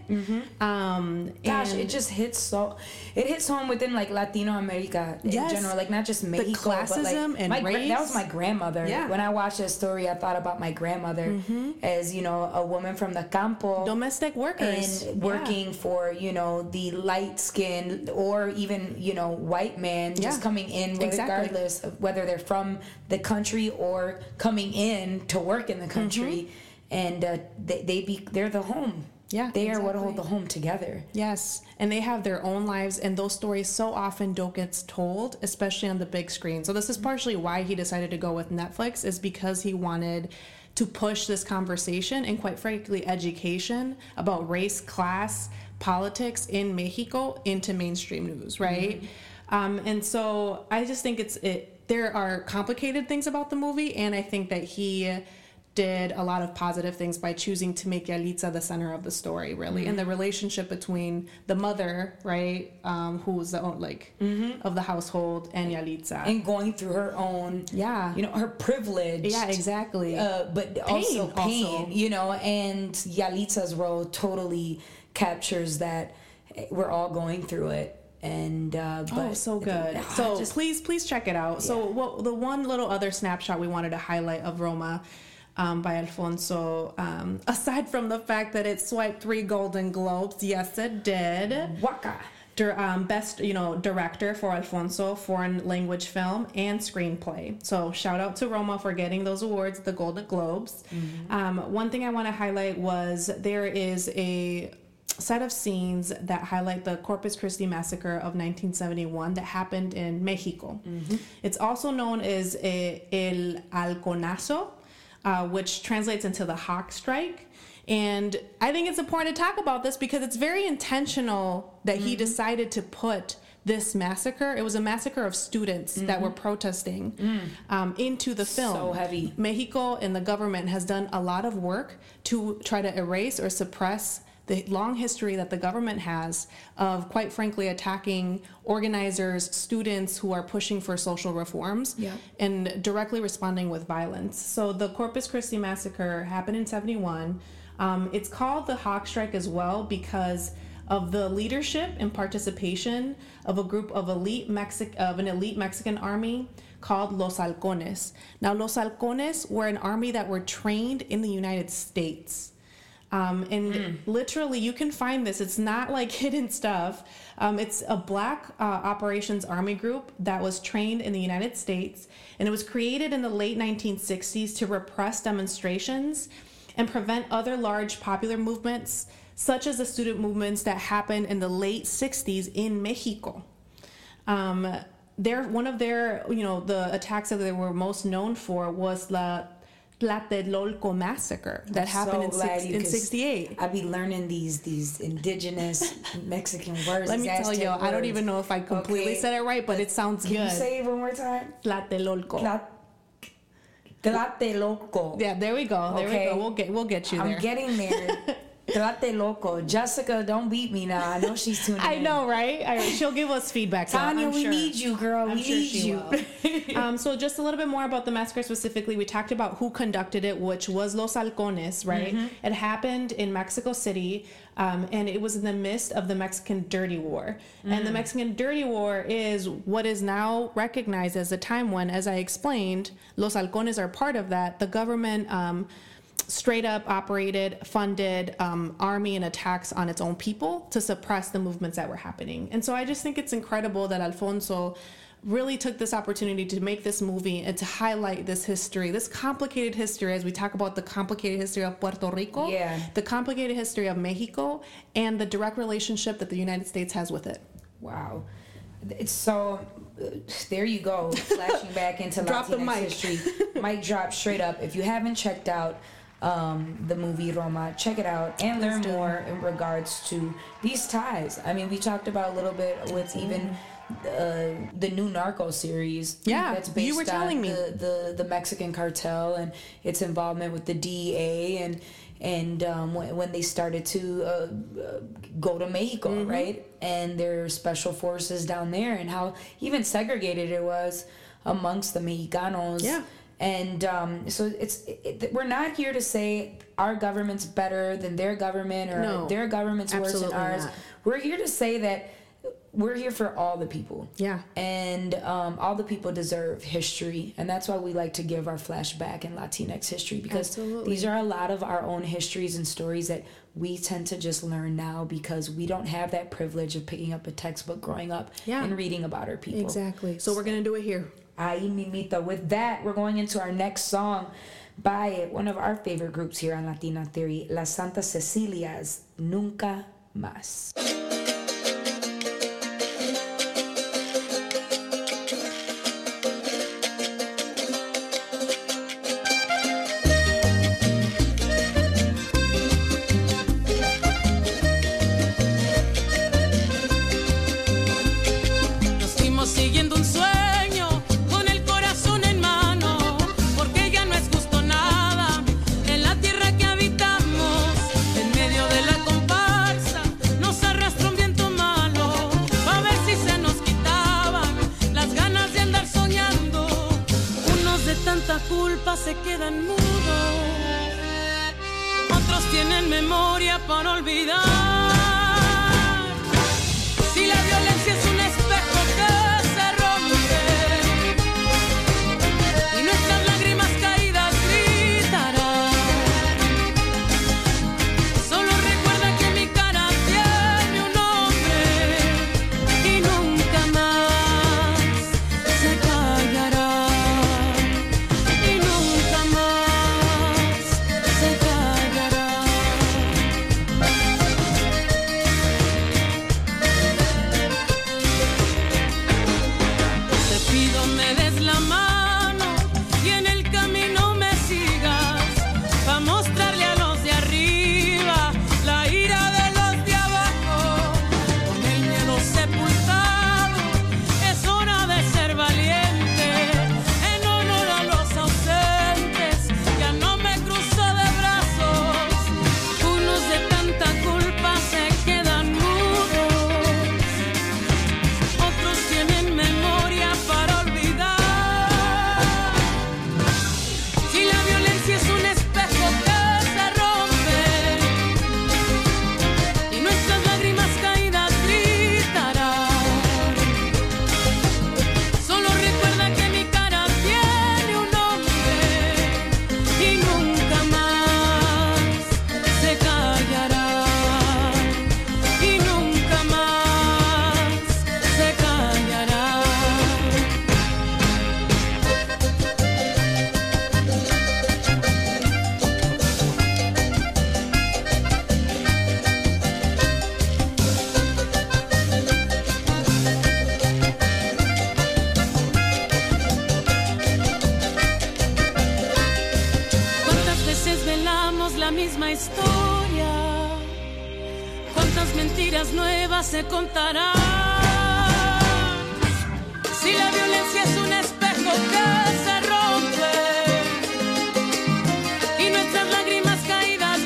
Speaker 2: Um,
Speaker 1: Gosh,
Speaker 2: and
Speaker 1: it just hits so it hits home within like Latino America in
Speaker 2: Yes.
Speaker 1: general, like not just Mexico, but
Speaker 2: classism
Speaker 1: like
Speaker 2: and
Speaker 1: my gra-
Speaker 2: race.
Speaker 1: that was my grandmother.
Speaker 2: Yeah.
Speaker 1: When I watched that story, I thought about my grandmother as, you know, a woman from the campo
Speaker 2: domestic workers
Speaker 1: and
Speaker 2: Yeah.
Speaker 1: working for, you know, the light skinned or even, you know, white man just
Speaker 2: Yeah.
Speaker 1: coming in
Speaker 2: Exactly.
Speaker 1: regardless of whether they're from the country or coming in to work in the country. And uh, they, they be they're the home.
Speaker 2: Yeah,
Speaker 1: They are what
Speaker 2: exactly.
Speaker 1: hold the home together.
Speaker 2: Yes, and they have their own lives, and those stories so often don't get told, especially on the big screen. So this is partially why he decided to go with Netflix, is because he wanted to push this conversation and, quite frankly, education about race, class, politics in Mexico into mainstream news, right? Um, and so I just think it's it. There are complicated things about the movie, and I think that he did a lot of positive things by choosing to make Yalitza the center of the story, really, and the relationship between the mother, right, um, who's the own, like of the household, and Yalitza.
Speaker 1: And going through her own,
Speaker 2: Yeah.
Speaker 1: you know, her privilege.
Speaker 2: Yeah, exactly.
Speaker 1: Uh, but also
Speaker 2: Pain,
Speaker 1: pain,
Speaker 2: also.
Speaker 1: you know, and Yalitza's role totally captures that we're all going through it. And uh, but
Speaker 2: oh, so good.
Speaker 1: Ah,
Speaker 2: So
Speaker 1: just-
Speaker 2: please, please check it out. So
Speaker 1: Yeah.
Speaker 2: what the one little other snapshot we wanted to highlight of Roma um, by Alfonso, um, aside from the fact that it swiped three Golden Globes, yes, it did.
Speaker 1: Waka.
Speaker 2: Dir- um, best, you know, director for Alfonso, foreign language film, and screenplay. So shout out to Roma for getting those awards, the Golden Globes.
Speaker 1: Mm-hmm.
Speaker 2: Um, one thing I want to highlight was there is a set of scenes that highlight the Corpus Christi massacre of nineteen seventy-one that happened in Mexico.
Speaker 1: Mm-hmm.
Speaker 2: It's also known as a, El Halconazo, uh, which translates into the hawk strike. And I think it's important to talk about this because it's very intentional that he decided to put this massacre, it was a massacre of students that were protesting, um, into the film.
Speaker 1: So heavy.
Speaker 2: Mexico and the government has done a lot of work to try to erase or suppress the long history that the government has of, quite frankly, attacking organizers, students who are pushing for social reforms,
Speaker 1: Yeah.
Speaker 2: and directly responding with violence. So the Corpus Christi massacre happened in seventy-one. Um, it's called the Hawk Strike as well because of the leadership and participation of a group of elite Mexic of an elite Mexican army called Los Halcones. Now, Los Halcones were an army that were trained in the United States. Um, and
Speaker 1: Mm.
Speaker 2: literally, you can find this. It's not like hidden stuff. Um, it's a black uh, operations army group that was trained in the United States, and it was created in the late nineteen sixties to repress demonstrations and prevent other large popular movements, such as the student movements that happened in the late sixties in Mexico. Um, their one of their, you know, the attacks that they were most known for was La Tlatelolco massacre that happened in,
Speaker 1: So glad
Speaker 2: six,
Speaker 1: you
Speaker 2: in
Speaker 1: could-
Speaker 2: sixty-eight.
Speaker 1: I be learning these these indigenous Mexican words.
Speaker 2: Let
Speaker 1: these
Speaker 2: me tell
Speaker 1: Aztec
Speaker 2: you, I don't
Speaker 1: words.
Speaker 2: even know if I completely
Speaker 1: Okay.
Speaker 2: said it right, but it sounds
Speaker 1: Can
Speaker 2: good.
Speaker 1: you say it one more time?
Speaker 2: Tlatelolco.
Speaker 1: Tla- Tlatelolco.
Speaker 2: Yeah, there we go. There
Speaker 1: Okay.
Speaker 2: we go. We'll get we'll get you
Speaker 1: I'm
Speaker 2: there.
Speaker 1: getting there. Tlatelolco. Jessica, don't beat me now. I know she's tuning
Speaker 2: I
Speaker 1: in.
Speaker 2: know, right? I, she'll give us feedback. though,
Speaker 1: Tanya,
Speaker 2: I'm
Speaker 1: we
Speaker 2: sure.
Speaker 1: need you, girl.
Speaker 2: I'm
Speaker 1: we
Speaker 2: sure
Speaker 1: need
Speaker 2: she
Speaker 1: you.
Speaker 2: will. um, so just a little bit more about the massacre specifically. We talked about who conducted it, which was Los Halcones, right?
Speaker 1: Mm-hmm.
Speaker 2: It happened in Mexico City, um, and it was in the midst of the Mexican Dirty War.
Speaker 1: Mm.
Speaker 2: And the Mexican Dirty War is what is now recognized as a time when, as I explained, Los Halcones are part of that. The government um, straight up operated, funded um, army and attacks on its own people to suppress the movements that were happening. And so I just think it's incredible that Alfonso really took this opportunity to make this movie and to highlight this history, this complicated history, as we talk about the complicated history of Puerto Rico,
Speaker 1: Yeah.
Speaker 2: the complicated history of Mexico, and the direct relationship that the United States has with it.
Speaker 1: Wow. It's so, uh, there you go, flashing back into
Speaker 2: Drop the
Speaker 1: Latinx
Speaker 2: mic.
Speaker 1: history. Mic drop straight up. If you haven't checked out um, the movie Roma, check it out and learn
Speaker 2: do.
Speaker 1: more in regards to these ties. I mean, we talked about a little bit with even uh, the new Narco series.
Speaker 2: Yeah,
Speaker 1: that's
Speaker 2: you
Speaker 1: based
Speaker 2: were telling
Speaker 1: on
Speaker 2: me.
Speaker 1: the, the, the Mexican cartel and its involvement with the D E A and and um, when, when they started to uh, uh, go to Mexico,
Speaker 2: Mm-hmm.
Speaker 1: right? And their special forces down there, and how even segregated it was amongst the Mexicanos.
Speaker 2: Yeah.
Speaker 1: And um, so it's it, it, we're not here to say our government's better than their government or
Speaker 2: No,
Speaker 1: their government's worse than
Speaker 2: absolutely
Speaker 1: ours.
Speaker 2: not.
Speaker 1: We're here to say that we're here for all the people.
Speaker 2: Yeah.
Speaker 1: And um, all the people deserve history. And that's why we like to give our flashback in Latinx history, because
Speaker 2: Absolutely.
Speaker 1: these are a lot of our own histories and stories that we tend to just learn now because we don't have that privilege of picking up a textbook growing up
Speaker 2: Yeah.
Speaker 1: and reading about our people.
Speaker 2: Exactly. So we're going to do it here.
Speaker 1: Ay, mimita. With that, we're going into our next song by one of our favorite groups here on Latina Theory, Las Santa Cecilias, Nunca Más.
Speaker 5: Nos fuimos siguiendo un sueño con el corazón en mano, porque ya no es justo nada en la tierra que habitamos. En medio de la comparsa nos arrastró un viento malo, a ver si se nos quitaban las ganas de andar soñando. Unos de tanta culpa se quedan mudos, otros tienen memoria para olvidar. Si la violencia es un la misma historia. ¿Cuántas mentiras nuevas se contarán? Si la violencia es un espejo que se rompe y nuestras lágrimas caídas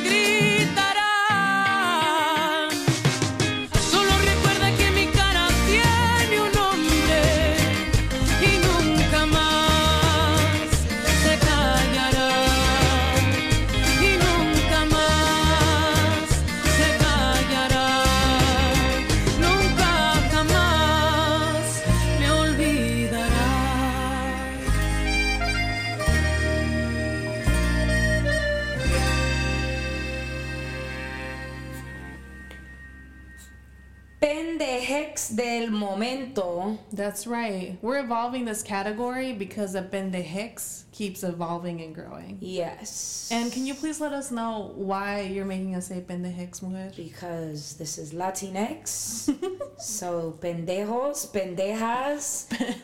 Speaker 5: gritarán, solo recuerda que mi cara tiene un nombre y nunca más se callará, y nunca más se callará, nunca jamás me olvidará.
Speaker 1: Pendejex del momento.
Speaker 2: That's right. We're evolving this category because the pendejex keeps evolving and growing.
Speaker 1: Yes.
Speaker 2: And can you please let us know why you're making us say pendejex, mujer?
Speaker 1: Because this is Latinx. So pendejos, pendejas,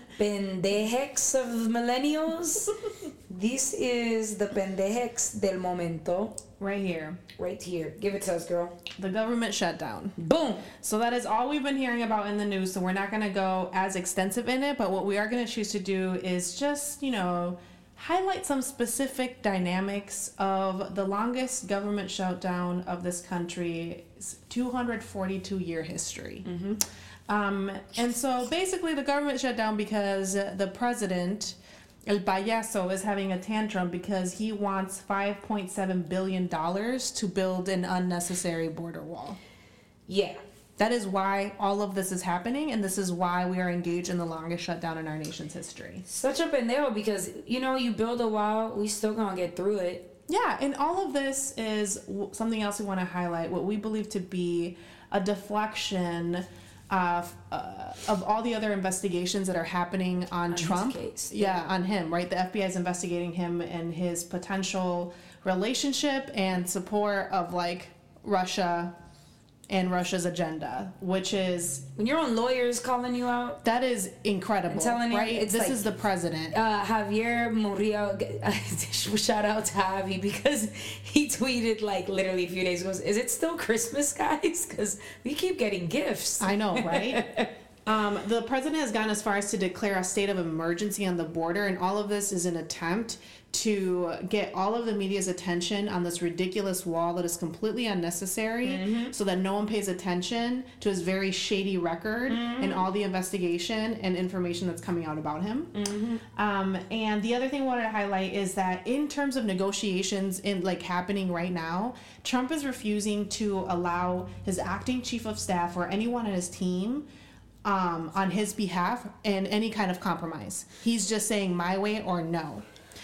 Speaker 1: pendejex of millennials. This is the pendejex del momento.
Speaker 2: Right here.
Speaker 1: Right here. Give it to us, girl.
Speaker 2: The government shutdown.
Speaker 1: Boom.
Speaker 2: So that is all we've been hearing about in the news, so we're not going to go as extensive in it, but what we are going to choose to do is just, you know, highlight some specific dynamics of the longest government shutdown of this country's two hundred forty-two year history. Mm-hmm. Um, and so basically the government shut down because the president, El Payaso, is having a tantrum because he wants five point seven billion dollars to build an unnecessary border wall.
Speaker 1: Yeah.
Speaker 2: That is why all of this is happening, and this is why we are engaged in the longest shutdown in our nation's history.
Speaker 1: Such a pendejo because, you know, you build a wall, we still gonna get through it.
Speaker 2: Yeah, and all of this is w- something else we want to highlight, what we believe to be a deflection of, uh, of all the other investigations that are happening on,
Speaker 1: On his
Speaker 2: Trump.
Speaker 1: case,
Speaker 2: yeah. yeah, on him, right? The F B I is investigating him and his potential relationship and support of, like, Russia and Russia's agenda, which is...
Speaker 1: When your own lawyers calling you out.
Speaker 2: That is incredible,
Speaker 1: I'm telling you,
Speaker 2: right?
Speaker 1: it's
Speaker 2: This
Speaker 1: like-
Speaker 2: is the president.
Speaker 1: Uh, Javier Murillo, shout out to Javi because he tweeted like literally a few days ago, is it still Christmas, guys? Because we keep getting gifts.
Speaker 2: I know, right? um, the president has gone as far as to declare a state of emergency on the border, and all of this is an attempt to get all of the media's attention on this ridiculous wall that is completely unnecessary, mm-hmm. so that no one pays attention to his very shady record mm-hmm. and all the investigation and information that's coming out about him. Mm-hmm. Um, and the other thing I wanted to highlight is that in terms of negotiations in like happening right now, Trump is refusing to allow his acting chief of staff or anyone on his team um, on his behalf in any kind of compromise. He's just saying my way or no.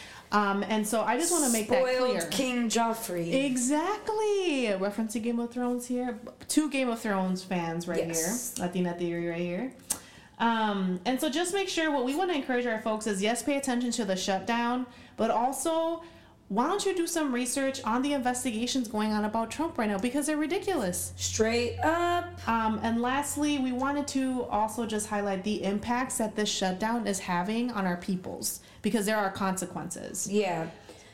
Speaker 2: Um, and so I just want to make that clear.
Speaker 1: Spoiled King Joffrey.
Speaker 2: Exactly. Referencing Game of Thrones here. Two Game of Thrones fans right
Speaker 1: Yes.
Speaker 2: here. Latina theory right here. Um, and so just make sure, what we want to encourage our folks is, yes, pay attention to the shutdown, but also, why don't you do some research on the investigations going on about Trump right now, because they're ridiculous.
Speaker 1: Straight up.
Speaker 2: Um, and lastly, we wanted to also just highlight the impacts that this shutdown is having on our peoples, because there are consequences.
Speaker 1: Yeah.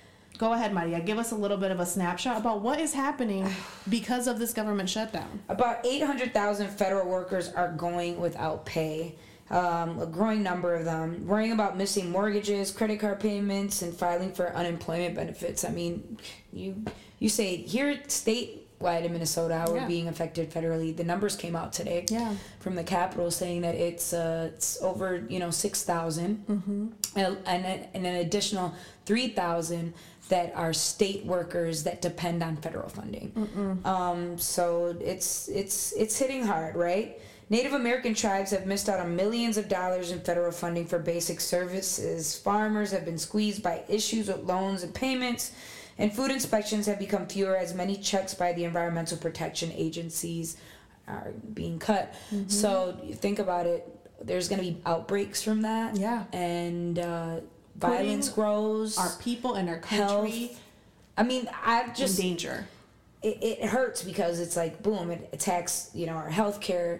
Speaker 2: Go ahead, Maria. Give us a little bit of a snapshot about what is happening because of this government shutdown.
Speaker 1: About eight hundred thousand federal workers are going without pay. Um, a growing number of them worrying about missing mortgages, credit card payments, and filing for unemployment benefits. I mean, you you say here statewide in Minnesota how
Speaker 2: Yeah.
Speaker 1: we're being affected federally. The numbers came out today
Speaker 2: Yeah.
Speaker 1: from the Capitol saying that it's uh, it's over you know six thousand, mm-hmm. and, and and an additional three thousand that are state workers that depend on federal funding. Um, so it's it's it's hitting hard, right? Native American tribes have missed out on millions of dollars in federal funding for basic services. Farmers have been squeezed by issues with loans and payments, and food inspections have become fewer as many checks by the environmental protection agencies are being cut. Mm-hmm. So you think about it, there's going to be outbreaks from that.
Speaker 2: Yeah.
Speaker 1: And uh, violence grows.
Speaker 2: Our people and our country
Speaker 1: Health. I mean, I just...
Speaker 2: in danger.
Speaker 1: It, it hurts because it's like, boom, it attacks, you know, our healthcare.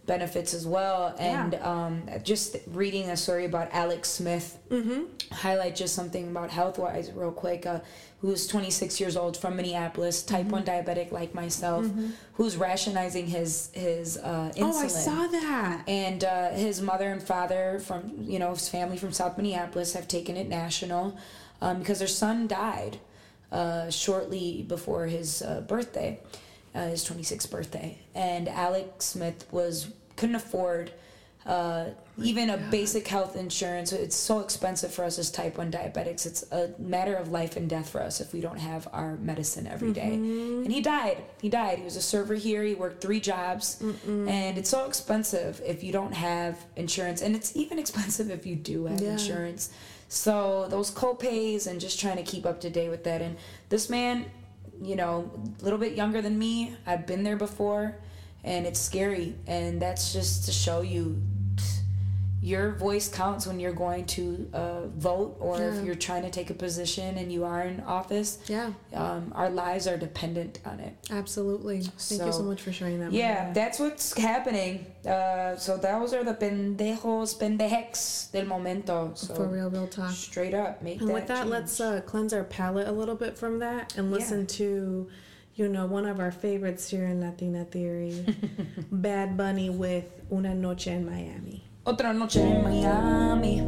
Speaker 1: benefits as well. And
Speaker 2: Yeah.
Speaker 1: um, just reading a story about Alex Smith,
Speaker 2: Mm-hmm.
Speaker 1: highlight just something about health-wise real quick, uh, who's twenty-six years old from Minneapolis, type
Speaker 2: Mm-hmm.
Speaker 1: one diabetic like myself, who's rationalizing his his uh, insulin.
Speaker 2: Oh, I saw that.
Speaker 1: And uh, his mother and father from, you know, his family from South Minneapolis have taken it national um, because their son died uh, shortly before his uh, birthday, uh, his twenty-sixth birthday. And Alex Smith was couldn't afford uh, even a basic health insurance. It's so expensive for us as type one diabetics. It's a matter of life and death for us if we don't have our medicine every day. And he died. He died. He was a server here. He worked three jobs. Mm-mm. And it's so expensive if you don't have insurance. And it's even expensive if you do have
Speaker 2: Yeah.
Speaker 1: insurance. So those co-pays and just trying to keep up to date with that. And this man, you know, a little bit younger than me, I've been there before. And it's scary. And that's just to show you your voice counts when you're going to uh, vote, or
Speaker 2: Yeah.
Speaker 1: if you're trying to take a position and you are in office.
Speaker 2: Yeah,
Speaker 1: Um, our lives are dependent on it.
Speaker 2: absolutely. Thank you so
Speaker 1: So,
Speaker 2: much for sharing that.
Speaker 1: Yeah,
Speaker 2: Maria.
Speaker 1: that's what's happening. Uh, so those are the pendejos, pendejex del momento. So
Speaker 2: For real, real talk.
Speaker 1: straight up, make
Speaker 2: And
Speaker 1: that
Speaker 2: with that,
Speaker 1: change.
Speaker 2: let's uh, cleanse our palate a little bit from that and listen to, you know, one of our favorites here in Latina Theory, Bad Bunny with Una Noche en Miami.
Speaker 1: Otra noche en Miami.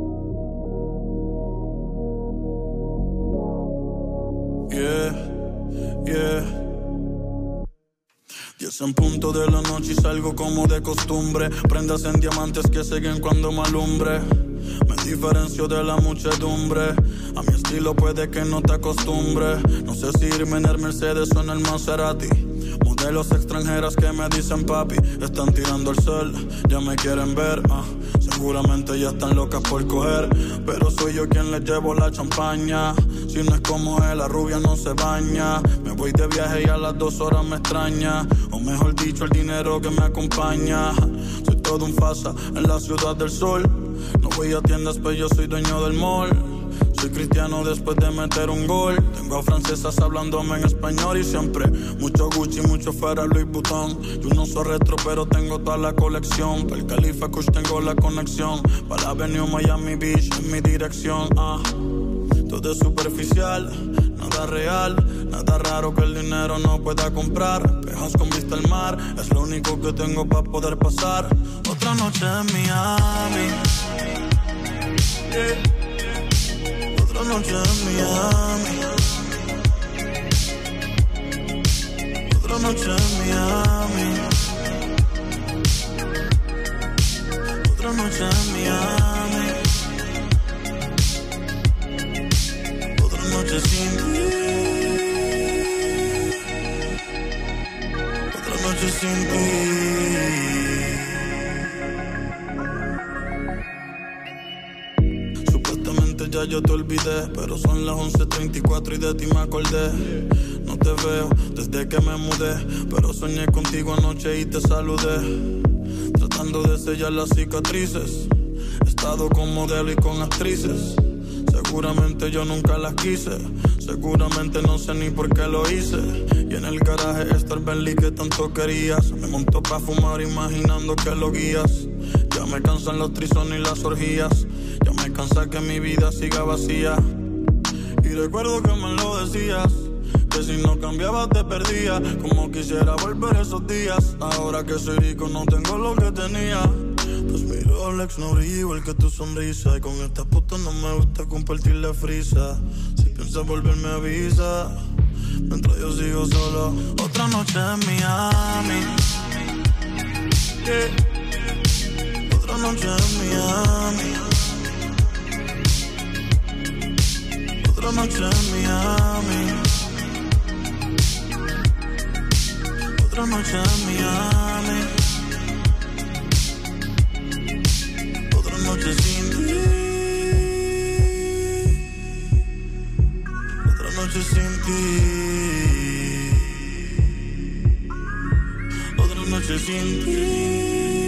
Speaker 6: Yeah, yeah. Diez en punto de la noche y salgo como de costumbre. Prendas en diamantes que siguen cuando me alumbre. Me diferencio de la muchedumbre. A mi estilo puede que no te acostumbre. No sé si irme en el Mercedes o en el Maserati. Modelos extranjeras que me dicen papi. Están tirando el cel, ya me quieren ver. ah. Seguramente ya están locas por coger. Pero soy yo quien les llevo la champaña. Si no es como él, la rubia no se baña. Me voy de viaje y a las dos horas me extraña. O mejor dicho, el dinero que me acompaña. Soy todo un fasa en la ciudad del sol. No voy a tiendas, pero yo soy dueño del mall. Soy cristiano después de meter un gol. Tengo a francesas hablándome en español y siempre mucho Gucci, mucho Ferrari, Louis Vuitton. Yo no soy retro, pero tengo toda la colección. Para el Califa Kush tengo la conexión. Para la Avenue Miami Beach en mi dirección. Ah, todo es superficial, nada real. Nada raro que el dinero no pueda comprar. Pejas con vista al mar, es lo único que tengo para poder pasar. Otra noche en Miami. Yeah. Otra noche en Miami. Otra noche en Miami. Otra noche en Miami. Otra noche sin ti. Otra noche sin ti. Ya yo te olvidé, pero son las once treinta y cuatro y de ti me acordé. No te veo desde que me mudé, pero soñé contigo anoche y te saludé. Tratando de sellar las cicatrices, he estado con modelo y con actrices. Seguramente yo nunca las quise, seguramente no sé ni por qué lo hice. Y en el garaje está el Bentley que tanto querías. Me montó pa' fumar imaginando que lo guías. Ya me cansan los trisones y las orgías. Ya me cansa que mi vida siga vacía. Y recuerdo que me lo decías, que si no cambiabas te perdía. Como quisiera volver esos días. Ahora que soy rico no tengo lo que tenía. Pues mi Rolex no brilla igual que tu sonrisa. Y con esta puta no me gusta compartir la frisa. Si piensas volverme avisa, mientras yo sigo solo. Otra noche en Miami. Yeah. Otra noche en Miami. Otra noche en Miami. Otra noche en Miami. Otra noche sin ti. Otra noche sin ti. Otra noche sin ti.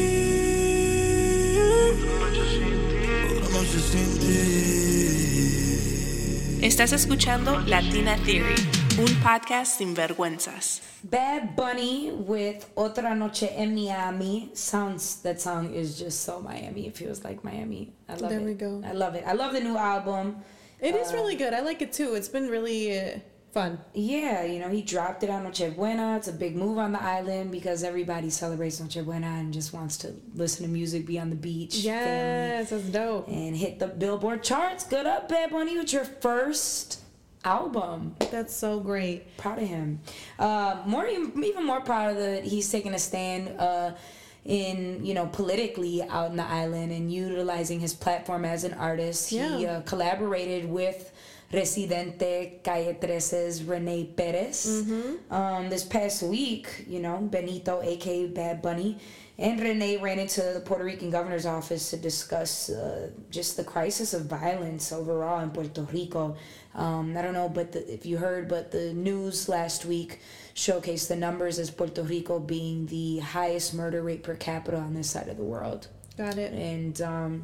Speaker 6: Otra noche sin ti.
Speaker 7: Estás escuchando Latina Theory.
Speaker 2: Un podcast sin vergüenzas.
Speaker 1: Bad Bunny with Otra Noche en Miami. Sounds, that song is just so Miami. It feels like Miami. I love
Speaker 2: There
Speaker 1: it.
Speaker 2: we go.
Speaker 1: I love it. I love the new album.
Speaker 2: It is really good. I like it too. It's been really uh, fun.
Speaker 1: Yeah, you know, he dropped it on Noche Buena. It's a big move on the island because everybody celebrates Noche Buena and just wants to listen to music, be on the beach.
Speaker 2: Yes, that's dope.
Speaker 1: family, and hit the Billboard charts. Good up, Bad Bunny, with your first album.
Speaker 2: That's so great.
Speaker 1: Proud of him. Uh, more, even more proud of that he's taking a stand uh, in, you know, politically out in the island and utilizing his platform as an artist.
Speaker 2: Yeah.
Speaker 1: He uh, collaborated with Residente, Calle thirteen's Renee Perez.
Speaker 2: Mm-hmm.
Speaker 1: Um, this past week, you know, Benito, aka Bad Bunny, and Renee ran into the Puerto Rican governor's office to discuss uh, just the crisis of violence overall in Puerto Rico. Um, I don't know, but the, if you heard, but the news last week showcased the numbers as Puerto Rico being the highest murder rate per capita on this side of the world.
Speaker 2: Got it.
Speaker 1: And um,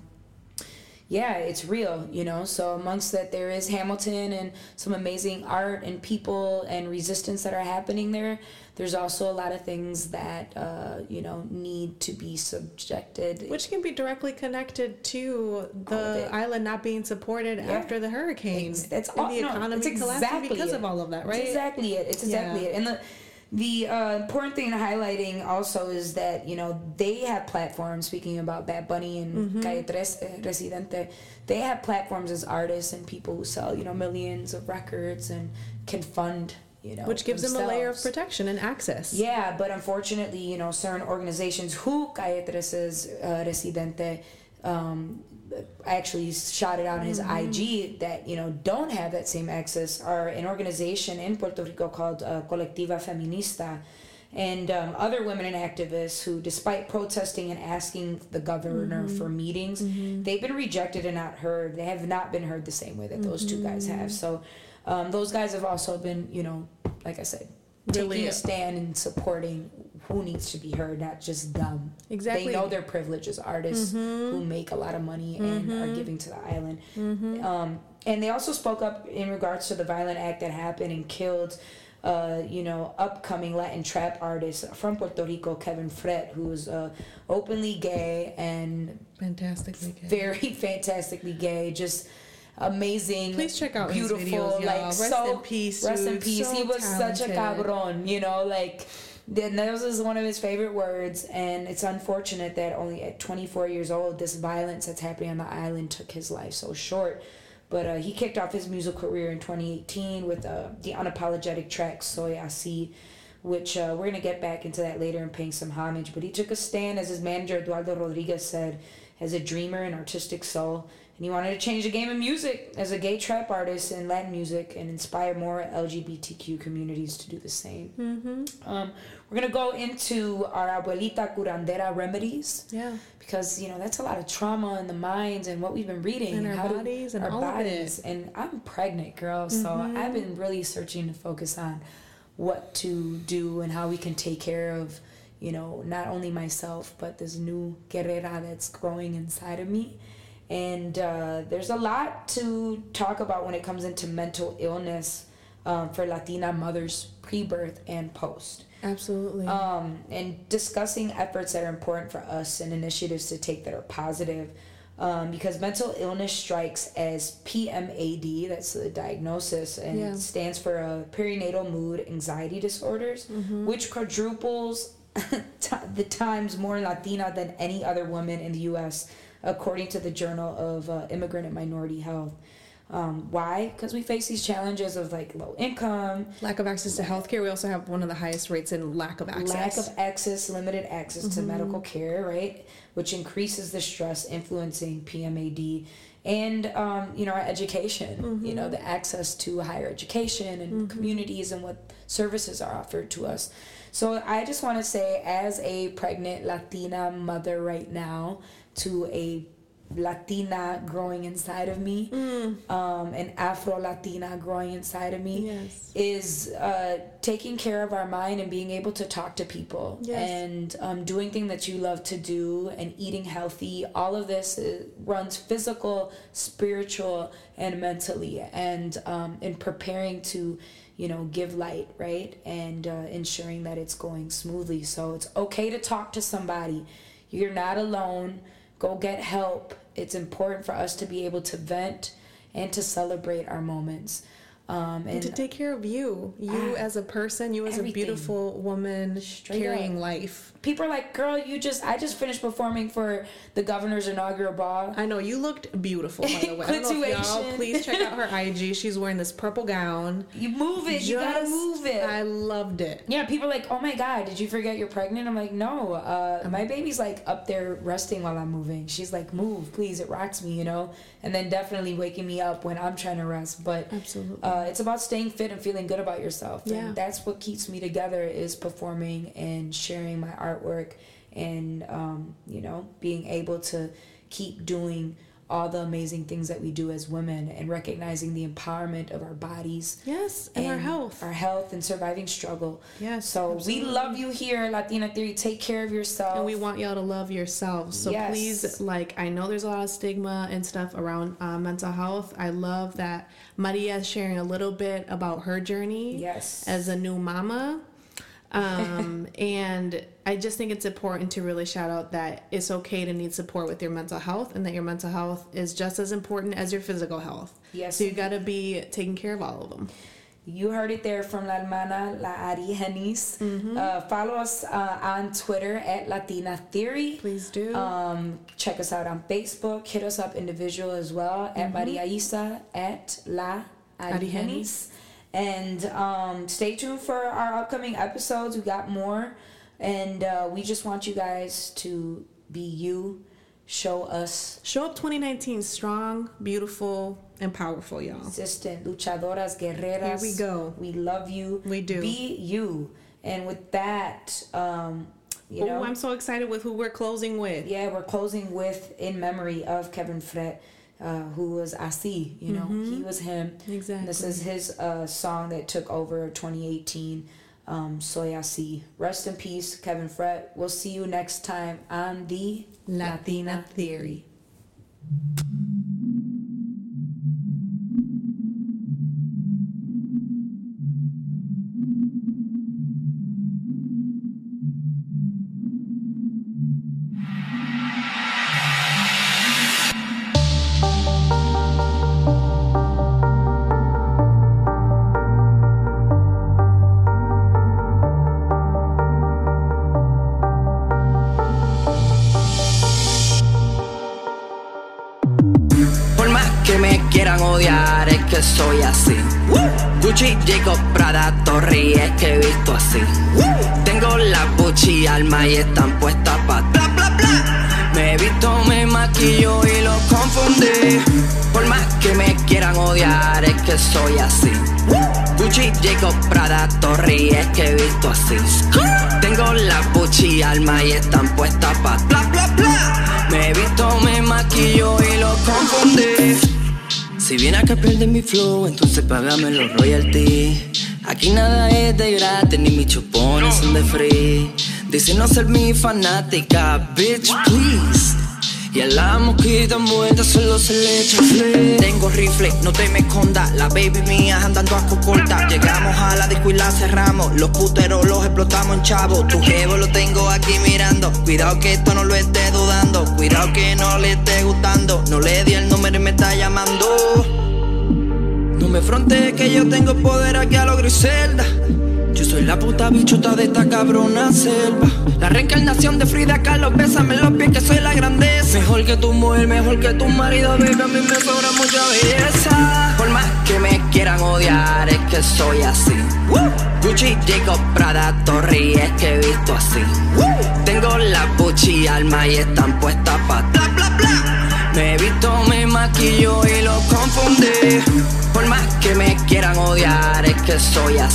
Speaker 1: yeah, it's real, you know. So amongst that, there is Hamilton and some amazing art and people and resistance that are happening there. There's also a lot of things that, uh, you know, need to be subjected.
Speaker 2: Which can be directly connected to
Speaker 1: All of
Speaker 2: the
Speaker 1: it.
Speaker 2: island not being supported
Speaker 1: Yeah.
Speaker 2: after the hurricane.
Speaker 1: Ex- That's
Speaker 2: and
Speaker 1: all.
Speaker 2: the
Speaker 1: no,
Speaker 2: economy
Speaker 1: it's
Speaker 2: collapsing
Speaker 1: exactly
Speaker 2: because
Speaker 1: it.
Speaker 2: of all of that, right?
Speaker 1: It's exactly it. It's exactly
Speaker 2: Yeah.
Speaker 1: it. And the the uh, important thing highlighting also is that, you know, they have platforms. Speaking about Bad Bunny and
Speaker 2: Mm-hmm.
Speaker 1: Calle thirteen, Residente, they have platforms as artists and people who sell, you know, millions of records and can fund, you know,
Speaker 2: Which gives them a layer of
Speaker 1: themselves.
Speaker 2: protection and access.
Speaker 1: Yeah, but unfortunately, you know, certain organizations who Calle thirteen's uh, Residente um, actually shouted out on his I G that, you know, don't have that same access are an organization in Puerto Rico called uh, Colectiva Feminista, and um, other women and activists who, despite protesting and asking the governor for meetings, they've been rejected and not heard. They have not been heard the same way that those two guys have. So um, those guys have also been, you know, like I said,
Speaker 2: Really-
Speaker 1: taking a stand and supporting who needs to be heard, not just them.
Speaker 2: Exactly.
Speaker 1: They know their privilege as artists who make a lot of money and are giving to the island. Um, and they also spoke up in regards to the violent act that happened and killed, uh, you know, upcoming Latin trap artist from Puerto Rico, Kevin Fret, who is uh, openly gay and
Speaker 2: Fantastically good.
Speaker 1: very fantastically gay. Just amazing.
Speaker 2: Please check out his
Speaker 1: beautiful,
Speaker 2: videos, y'all.
Speaker 1: like
Speaker 2: Rest
Speaker 1: so,
Speaker 2: in peace,
Speaker 1: Rest in
Speaker 2: dude.
Speaker 1: peace.
Speaker 2: So
Speaker 1: he was such a
Speaker 2: talented.
Speaker 1: cabron, you know, like. Then that was one of his favorite words, and it's unfortunate that only at twenty-four years old, this violence that's happening on the island took his life so short. But uh, he kicked off his musical career in twenty eighteen with uh, the unapologetic track Soy Así, which uh, we're going to get back into that later and paying some homage. But he took a stand, as his manager Eduardo Rodriguez said, as a dreamer and artistic soul. And he wanted to change the game of music as a gay trap artist in Latin music and inspire more L G B T Q communities to do the same. Mm-hmm. Um, we're going to go into our Abuelita Curandera remedies.
Speaker 2: Yeah.
Speaker 1: Because, you know, that's a lot of trauma in the minds and what we've been reading.
Speaker 2: And our
Speaker 1: how to-
Speaker 2: bodies and
Speaker 1: our
Speaker 2: all of
Speaker 1: bodies.
Speaker 2: it.
Speaker 1: And I'm pregnant, girl. So I've been really searching to focus on what to do and how we can take care of, you know, not only myself, but this new guerrera that's growing inside of me. And uh, there's a lot to talk about when it comes into mental illness um, for Latina mothers pre-birth and post.
Speaker 2: Absolutely.
Speaker 1: Um, and discussing efforts that are important for us and initiatives to take that are positive. Um, because mental illness strikes as P M A D, that's the diagnosis, and
Speaker 2: Yeah.
Speaker 1: it stands for uh, perinatal mood anxiety disorders, which quadruples t- the times more Latina than any other woman in the U S, according to the Journal of uh, Immigrant and Minority Health. Um, why? Because we face these challenges of like low income,
Speaker 2: lack of access to healthcare. We also have one of the highest rates in lack of access.
Speaker 1: lack of access, limited access to medical care, right? Which increases the stress influencing P M A D. And, um, you know, our education, you know, the access to higher education and communities and what services are offered to us. So I just want to say, as a pregnant Latina mother right now to a Latina growing inside of me, mm. um, an Afro Latina growing inside of me,
Speaker 2: yes.
Speaker 1: is uh, taking care of our mind and being able to talk to people,
Speaker 2: yes.
Speaker 1: and um, doing things that you love to do and eating healthy. All of this is, runs physical, spiritual, and mentally, and um, in preparing to, you know, give light, right? And uh, ensuring that it's going smoothly. So it's okay to talk to somebody. You're not alone. Go get help. It's important for us to be able to vent and to celebrate our moments. Um, and,
Speaker 2: and to take care of you. You uh, as a person, you as everything. a beautiful woman Straight carrying up. life.
Speaker 1: People are like, girl, you just, I just finished performing for the governor's inaugural ball.
Speaker 2: I know, you looked beautiful, by the way. I don't know if y'all, please check out her I G. She's wearing this purple gown.
Speaker 1: You move it, just, you gotta move it.
Speaker 2: I loved it.
Speaker 1: Yeah, people are like, oh my God, did you forget you're pregnant? I'm like, no, uh, my baby's like up there resting while I'm moving. She's like, move, please, it rocks me, you know? And then definitely waking me up when I'm trying to rest. But
Speaker 2: absolutely.
Speaker 1: Uh, it's about staying fit and feeling good about yourself.
Speaker 2: Yeah.
Speaker 1: And that's what keeps me together, is performing and sharing my artwork, and um, you know, being able to keep doing all the amazing things that we do as women, and recognizing the empowerment of our bodies.
Speaker 2: Yes, and, and our health.
Speaker 1: Our health and surviving struggle.
Speaker 2: Yes.
Speaker 1: So
Speaker 2: absolutely.
Speaker 1: we love you here, Latina Theory. Take care of yourself.
Speaker 2: And we want y'all to love yourselves. So
Speaker 1: yes.
Speaker 2: please, like, I know there's a lot of stigma and stuff around uh, mental health. I love that Maria is sharing a little bit about her journey.
Speaker 1: Yes.
Speaker 2: As a new mama. Um, and I just think it's important to really shout out that it's okay to need support with your mental health, and that your mental health is just as important as your physical health.
Speaker 1: Yes.
Speaker 2: So you got to be taking care of all of them.
Speaker 1: You heard it there from La Hermana, La Ari Genis. Mm-hmm. Uh, follow us uh, on Twitter at Latina Theory.
Speaker 2: Please do.
Speaker 1: Um, check us out on Facebook. Hit us up individual as well, at mm-hmm. Maria Isa, at La Ari Genis. And um, stay tuned for our upcoming episodes. We got more. And uh, we just want you guys to be you. Show us.
Speaker 2: Show up twenty nineteen strong, beautiful, and powerful, y'all.
Speaker 1: Resistant, luchadoras, guerreras.
Speaker 2: Here we go.
Speaker 1: We love you.
Speaker 2: We do.
Speaker 1: Be you. And with that, um, you know.
Speaker 2: Oh, I'm so excited with who we're closing with.
Speaker 1: Yeah, we're closing with In Memory of Kevin Fret. Uh, who was Asi, you know, mm-hmm. he was him.
Speaker 2: Exactly.
Speaker 1: This is his uh, song that took over twenty eighteen, um, Soy Asi. Rest in peace, Kevin Fret. We'll see you next time on the
Speaker 2: Latina Theory.
Speaker 7: Odiar, es que soy así. Gucci, Jacob, Prada, Torri, es que he visto así. Tengo la Gucci alma y están puestas pa' bla bla bla. Me he visto, me maquillo y lo confundí. Por más que me quieran odiar, es que soy así. Gucci, Jacob, Prada, Torri, es que he visto así. Tengo la Gucci alma y están puestas pa' bla bla bla. Me he visto, me maquillo y lo confundí. Si vienes a que pierdes mi flow, entonces págame los royalties. Aquí nada es de gratis, ni mis chupones son de free. Dicen no ser mi fanática, bitch, please. Y a la mosquita muerta solo se le echa flea. Tengo rifle, no te me escondas. La baby mía andando a cocorta. Llegamos a la disco y la cerramos. Los puteros los explotamos en chavo. Tu jevo lo tengo aquí mirando. Cuidado que esto no lo esté dudando. Cuidado que no le esté gustando. No le di el número y me está llamando. No me fronte que yo tengo poder aquí a lo Griselda. Yo soy la puta bichota de esta cabrona selva. La reencarnación de Frida Kahlo. Bésame los pies que soy la grandeza. Mejor que tu mujer, mejor que tu marido, baby, a mí me sobra mucha belleza. Por más que me quieran odiar, es que soy así. Gucci, Jacob, Prada, Torri, es que he visto así. Tengo la Gucci alma y están puestas pa' bla bla bla. Me he visto, me maquillo y lo confundí. Por más que me quieran odiar, es que soy así.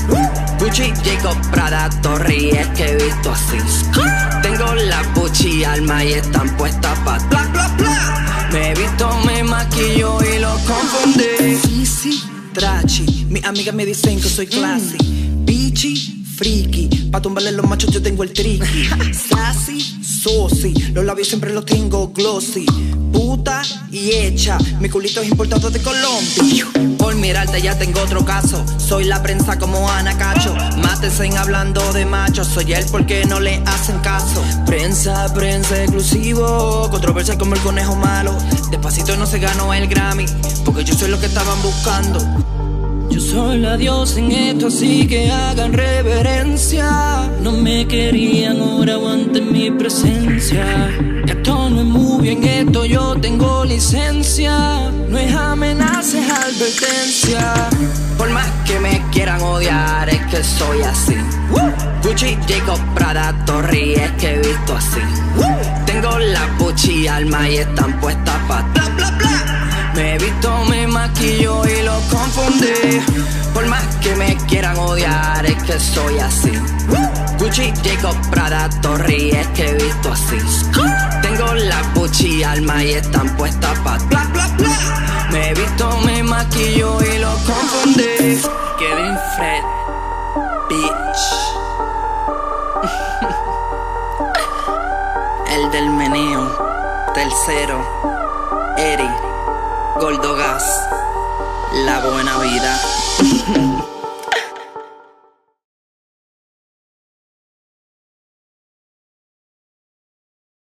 Speaker 7: Gucci, Jacob, Prada, Torri, es que he visto así. Tengo la Gucci alma y están puestas pa' bla bla bla. Me he visto, me maquillo y lo confundí. Easy, trachi, mis amigas me dicen que soy classy. Bichi, friki, pa' tumbarle los machos yo tengo el tricky. Sassy, saucy, los labios siempre los tengo glossy. Puta y hecha, mi culito es importado de Colombia. Por mirarte ya tengo otro caso. Soy la prensa como Ana Cacho. Mátense hablando de machos. Soy él porque no le hacen caso. Prensa, prensa exclusivo. Controversia como el conejo malo. Despacito no se ganó el Grammy, porque yo soy lo que estaban buscando.
Speaker 8: Yo soy la diosa en esto, así que hagan reverencia. No me querían, ahora aguanten mi presencia. Esto no es muy bien, esto yo tengo licencia. No es amenaza, es advertencia.
Speaker 7: Por más que me quieran odiar, es que soy así. Gucci, Jacob, Prada, Torri, es que he visto así. Tengo la Gucci alma y están puestas pa' bla bla bla. Me he visto, me maquillo y lo confundí. Por más que me quieran odiar, es que soy así. Gucci, Jacob, Prada, Torri, es que he visto así. Tengo la Gucci alma y están puestas pa' bla bla bla. Me he visto, me maquillo y lo confundí. Kevin Fred, bitch. El del meneo, tercero, Eri, Gordo Gas, la buena vida.